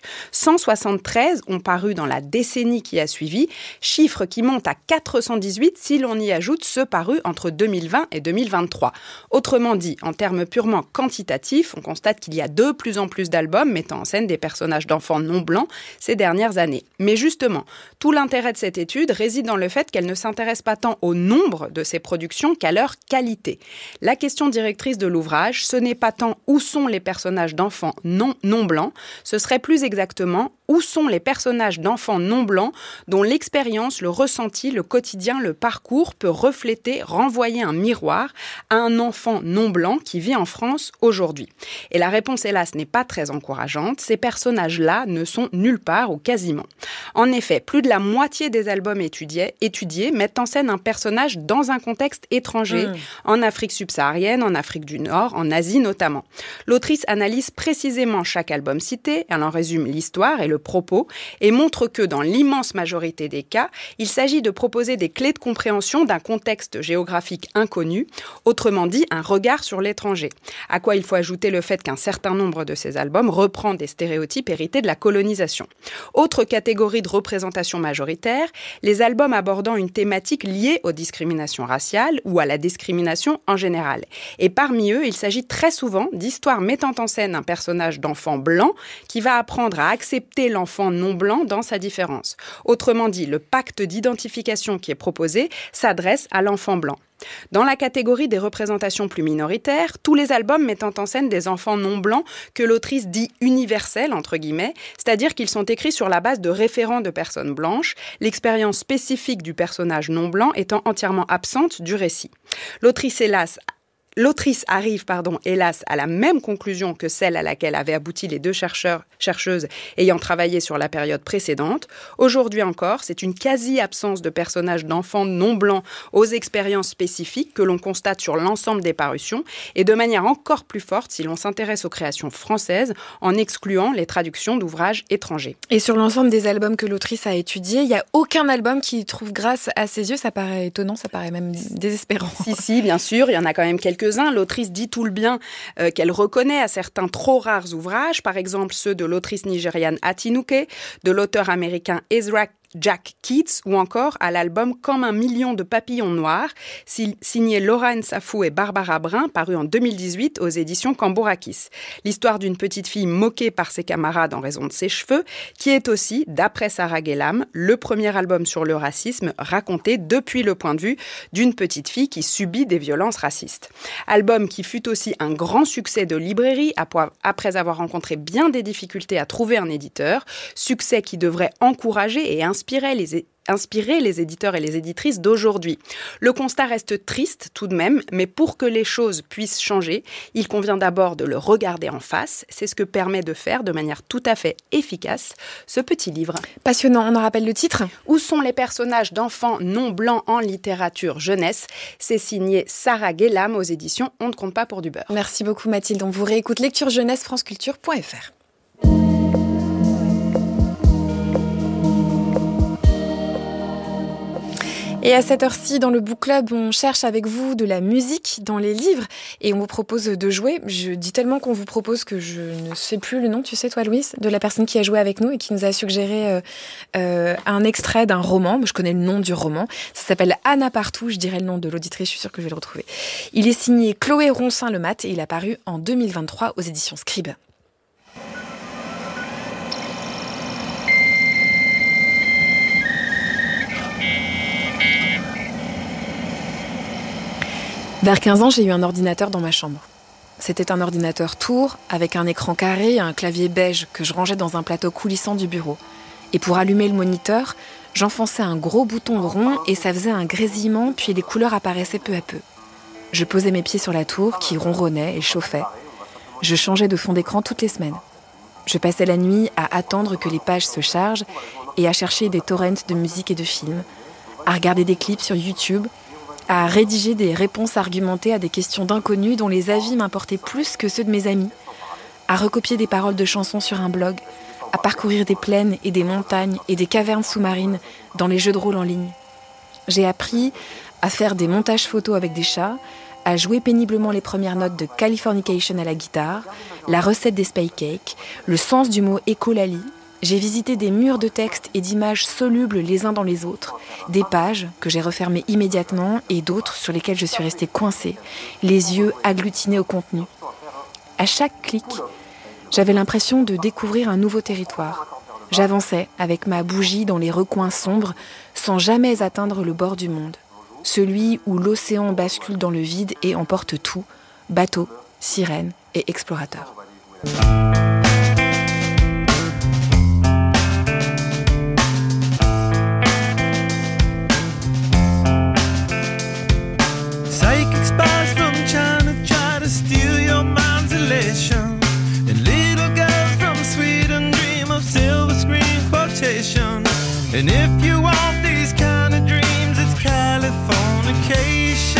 S13: 173 ont paru dans la décennie qui a suivi, chiffre qui monte à 418 si l'on y ajoute ceux parus entre 2020 et 2023. Autrement dit, en termes purement quantitatifs, on constate qu'il y a de plus en plus d'albums mettant en scène des personnages d'enfants non blancs ces dernières années. Mais justement, tout l'intérêt de cette étude réside dans le fait qu'elle ne s'intéresse pas tant au nombre de ces productions qu'à leur qualité. La question directrice de l'ouvrage, ce n'est pas tant où sont les personnages d'enfants non blancs, ce serait plus exactement où sont les personnages d'enfants non blancs dont l'expérience, le ressenti, le quotidien, le parcours peut refléter, renvoyer un miroir à un enfant non blanc qui vit en France aujourd'hui. Et la réponse, hélas, n'est pas très encourageante. Ces personnages-là ne sont nulle part ou quasiment. En effet, plus de la moitié des albums étudiés mettent en scène un personnage dans un contexte étranger, en Afrique subsaharienne, en Afrique du Nord, en Asie notamment. L'autrice analyse précisément chaque album cité, elle en résume l'histoire et le propos, et montre que dans l'immense majorité des cas, il s'agit de proposer des clés de compréhension d'un contexte géographique inconnu, autrement dit un regard sur l'étranger. À quoi il faut ajouter le fait qu'un certain nombre de ces albums reprend des stéréotypes hérités de la colonisation. Autre catégorie de représentation majoritaire, les albums abordant une thématique liée aux discriminations raciales ou à la discrimination en général. Et parmi eux, il s'agit très souvent d'histoires mettant en scène un personnage d'enfant blanc qui va apprendre à accepter l'enfant non blanc dans sa différence. Autrement dit, le pacte d'identification qui est proposé s'adresse à l'enfant blanc. Dans la catégorie des représentations plus minoritaires, tous les albums mettant en scène des enfants non blancs que l'autrice dit « universels », entre guillemets, c'est-à-dire qu'ils sont écrits sur la base de référents de personnes blanches, l'expérience spécifique du personnage non blanc étant entièrement absente du récit. L'autrice arrive, hélas, à la même conclusion que celle à laquelle avaient abouti les deux chercheuses ayant travaillé sur la période précédente. Aujourd'hui encore, c'est une quasi-absence de personnages d'enfants non blancs aux expériences spécifiques que l'on constate sur l'ensemble des parutions, et de manière encore plus forte si l'on s'intéresse aux créations françaises, en excluant les traductions d'ouvrages étrangers.
S6: Et sur l'ensemble des albums que l'autrice a étudiés, il n'y a aucun album qui trouve grâce à ses yeux. Ça paraît étonnant, ça paraît même désespérant.
S13: Si, bien sûr, il y en a quand même quelques-uns. L'autrice dit tout le bien qu'elle reconnaît à certains trop rares ouvrages, par exemple ceux de l'autrice nigériane Atinuke, de l'auteur américain Ezra Jack Keats, ou encore à l'album Comme un million de papillons noirs, signé Laura Nsafou et Barbara Brun, paru en 2018 aux éditions Cambourakis. L'histoire d'une petite fille moquée par ses camarades en raison de ses cheveux, qui est aussi, d'après Sarah Ghellam, le premier album sur le racisme raconté depuis le point de vue d'une petite fille qui subit des violences racistes. Album qui fut aussi un grand succès de librairie après avoir rencontré bien des difficultés à trouver un éditeur, succès qui devrait encourager et inspirer les éditeurs et les éditrices d'aujourd'hui. Le constat reste triste tout de même, mais pour que les choses puissent changer, il convient d'abord de le regarder en face. C'est ce que permet de faire de manière tout à fait efficace ce petit livre.
S6: Passionnant, on en rappelle le titre ?
S13: Où sont les personnages d'enfants non blancs en littérature jeunesse ? C'est signé Sarah Ghellam aux éditions On ne compte pas pour du beurre.
S6: Merci beaucoup Mathilde, on vous réécoute Lecture Jeunesse franceculture.fr. Et à cette heure-ci, dans le Book Club, on cherche avec vous de la musique dans les livres et on vous propose de jouer. Je dis tellement qu'on vous propose que je ne sais plus le nom, tu sais toi Louise, de la personne qui a joué avec nous et qui nous a suggéré un extrait d'un roman. Je connais le nom du roman. Ça s'appelle Anna Partout, je dirais le nom de l'auditrice, je suis sûre que je vais le retrouver. Il est signé Chloé Roncin-Lemat et il a paru en 2023 aux éditions Scribe. Vers 15 ans, j'ai eu un ordinateur dans ma chambre. C'était un ordinateur tour, avec un écran carré et un clavier beige que je rangeais dans un plateau coulissant du bureau. Et pour allumer le moniteur, j'enfonçais un gros bouton rond et ça faisait un grésillement, puis les couleurs apparaissaient peu à peu. Je posais mes pieds sur la tour qui ronronnait et chauffait. Je changeais de fond d'écran toutes les semaines. Je passais la nuit à attendre que les pages se chargent et à chercher des torrents de musique et de films, à regarder des clips sur YouTube, à rédiger des réponses argumentées à des questions d'inconnus dont les avis m'importaient plus que ceux de mes amis, à recopier des paroles de chansons sur un blog, à parcourir des plaines et des montagnes et des cavernes sous-marines dans les jeux de rôle en ligne. J'ai appris à faire des montages photos avec des chats, à jouer péniblement les premières notes de Californication à la guitare, la recette des Spay Cakes, le sens du mot écolalie. J'ai visité des murs de textes et d'images solubles les uns dans les autres, des pages que j'ai refermées immédiatement et d'autres sur lesquelles je suis restée coincée, les yeux agglutinés au contenu. À chaque clic, j'avais l'impression de découvrir un nouveau territoire. J'avançais avec ma bougie dans les recoins sombres sans jamais atteindre le bord du monde. Celui où l'océan bascule dans le vide et emporte tout, bateaux, sirènes et explorateurs.
S14: Psychic spies from China try to steal your mind's elation, and little girls from Sweden dream of silver screen quotation. And if you want these kind of dreams, it's Californication.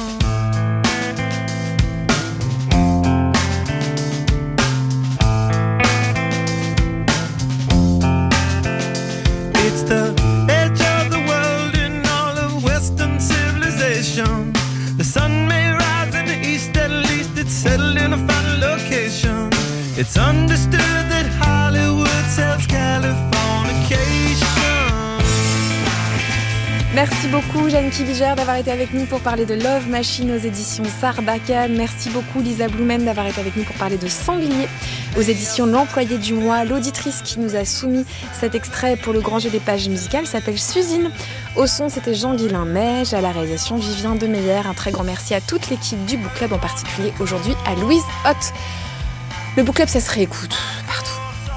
S14: It's the edge of the world in all of Western civilization. The sun may rise in the east, at least it's settled in a final location. It's understood that Hollywood sells Californication.
S6: Merci beaucoup Jeanne Kiviger d'avoir été avec nous pour parler de Love Machine aux éditions Sarbacane. Merci beaucoup Lisa Blumen d'avoir été avec nous pour parler de Sanglier aux éditions L'Employé du Mois. L'auditrice qui nous a soumis cet extrait pour le grand jeu des pages musicales s'appelle Suzine. Au son, c'était Jean-Guilain Meige, à la réalisation Vivien Demeyer. Un très grand merci à toute l'équipe du Book Club, en particulier aujourd'hui à Louise Hott. Le Book Club, ça se réécoute partout.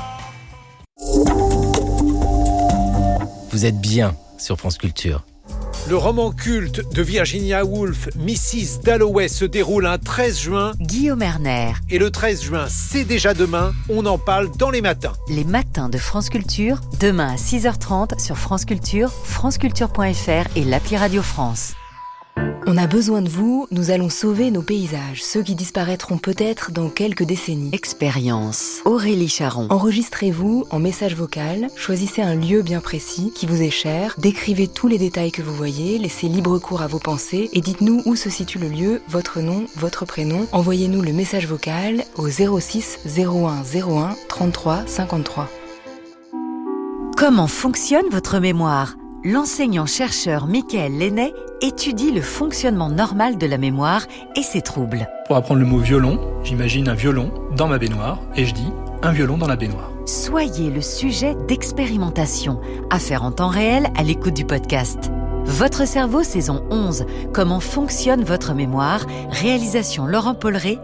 S15: Vous êtes bien sur France Culture.
S16: Le roman culte de Virginia Woolf, Mrs. Dalloway, se déroule un 13 juin.
S2: Guillaume Erner.
S16: Et le 13 juin, c'est déjà demain. On en parle dans les matins.
S2: Les matins de France Culture, demain à 6h30 sur France Culture, franceculture.fr et l'appli Radio France.
S17: On a besoin de vous, nous allons sauver nos paysages, ceux qui disparaîtront peut-être dans quelques décennies.
S2: Expérience. Aurélie Charon.
S17: Enregistrez-vous en message vocal, choisissez un lieu bien précis qui vous est cher, décrivez tous les détails que vous voyez, laissez libre cours à vos pensées et dites-nous où se situe le lieu, votre nom, votre prénom. Envoyez-nous le message vocal au 06 01 01 33 53.
S2: Comment fonctionne votre mémoire ? L'enseignant-chercheur Mickaël Lenné étudie le fonctionnement normal de la mémoire et ses troubles.
S18: Pour apprendre le mot violon, j'imagine un violon dans ma baignoire et je dis un violon dans la baignoire.
S2: Soyez le sujet d'expérimentation, à faire en temps réel à l'écoute du podcast. Votre cerveau, saison 11. Comment fonctionne votre mémoire ? Réalisation Laurent Polleret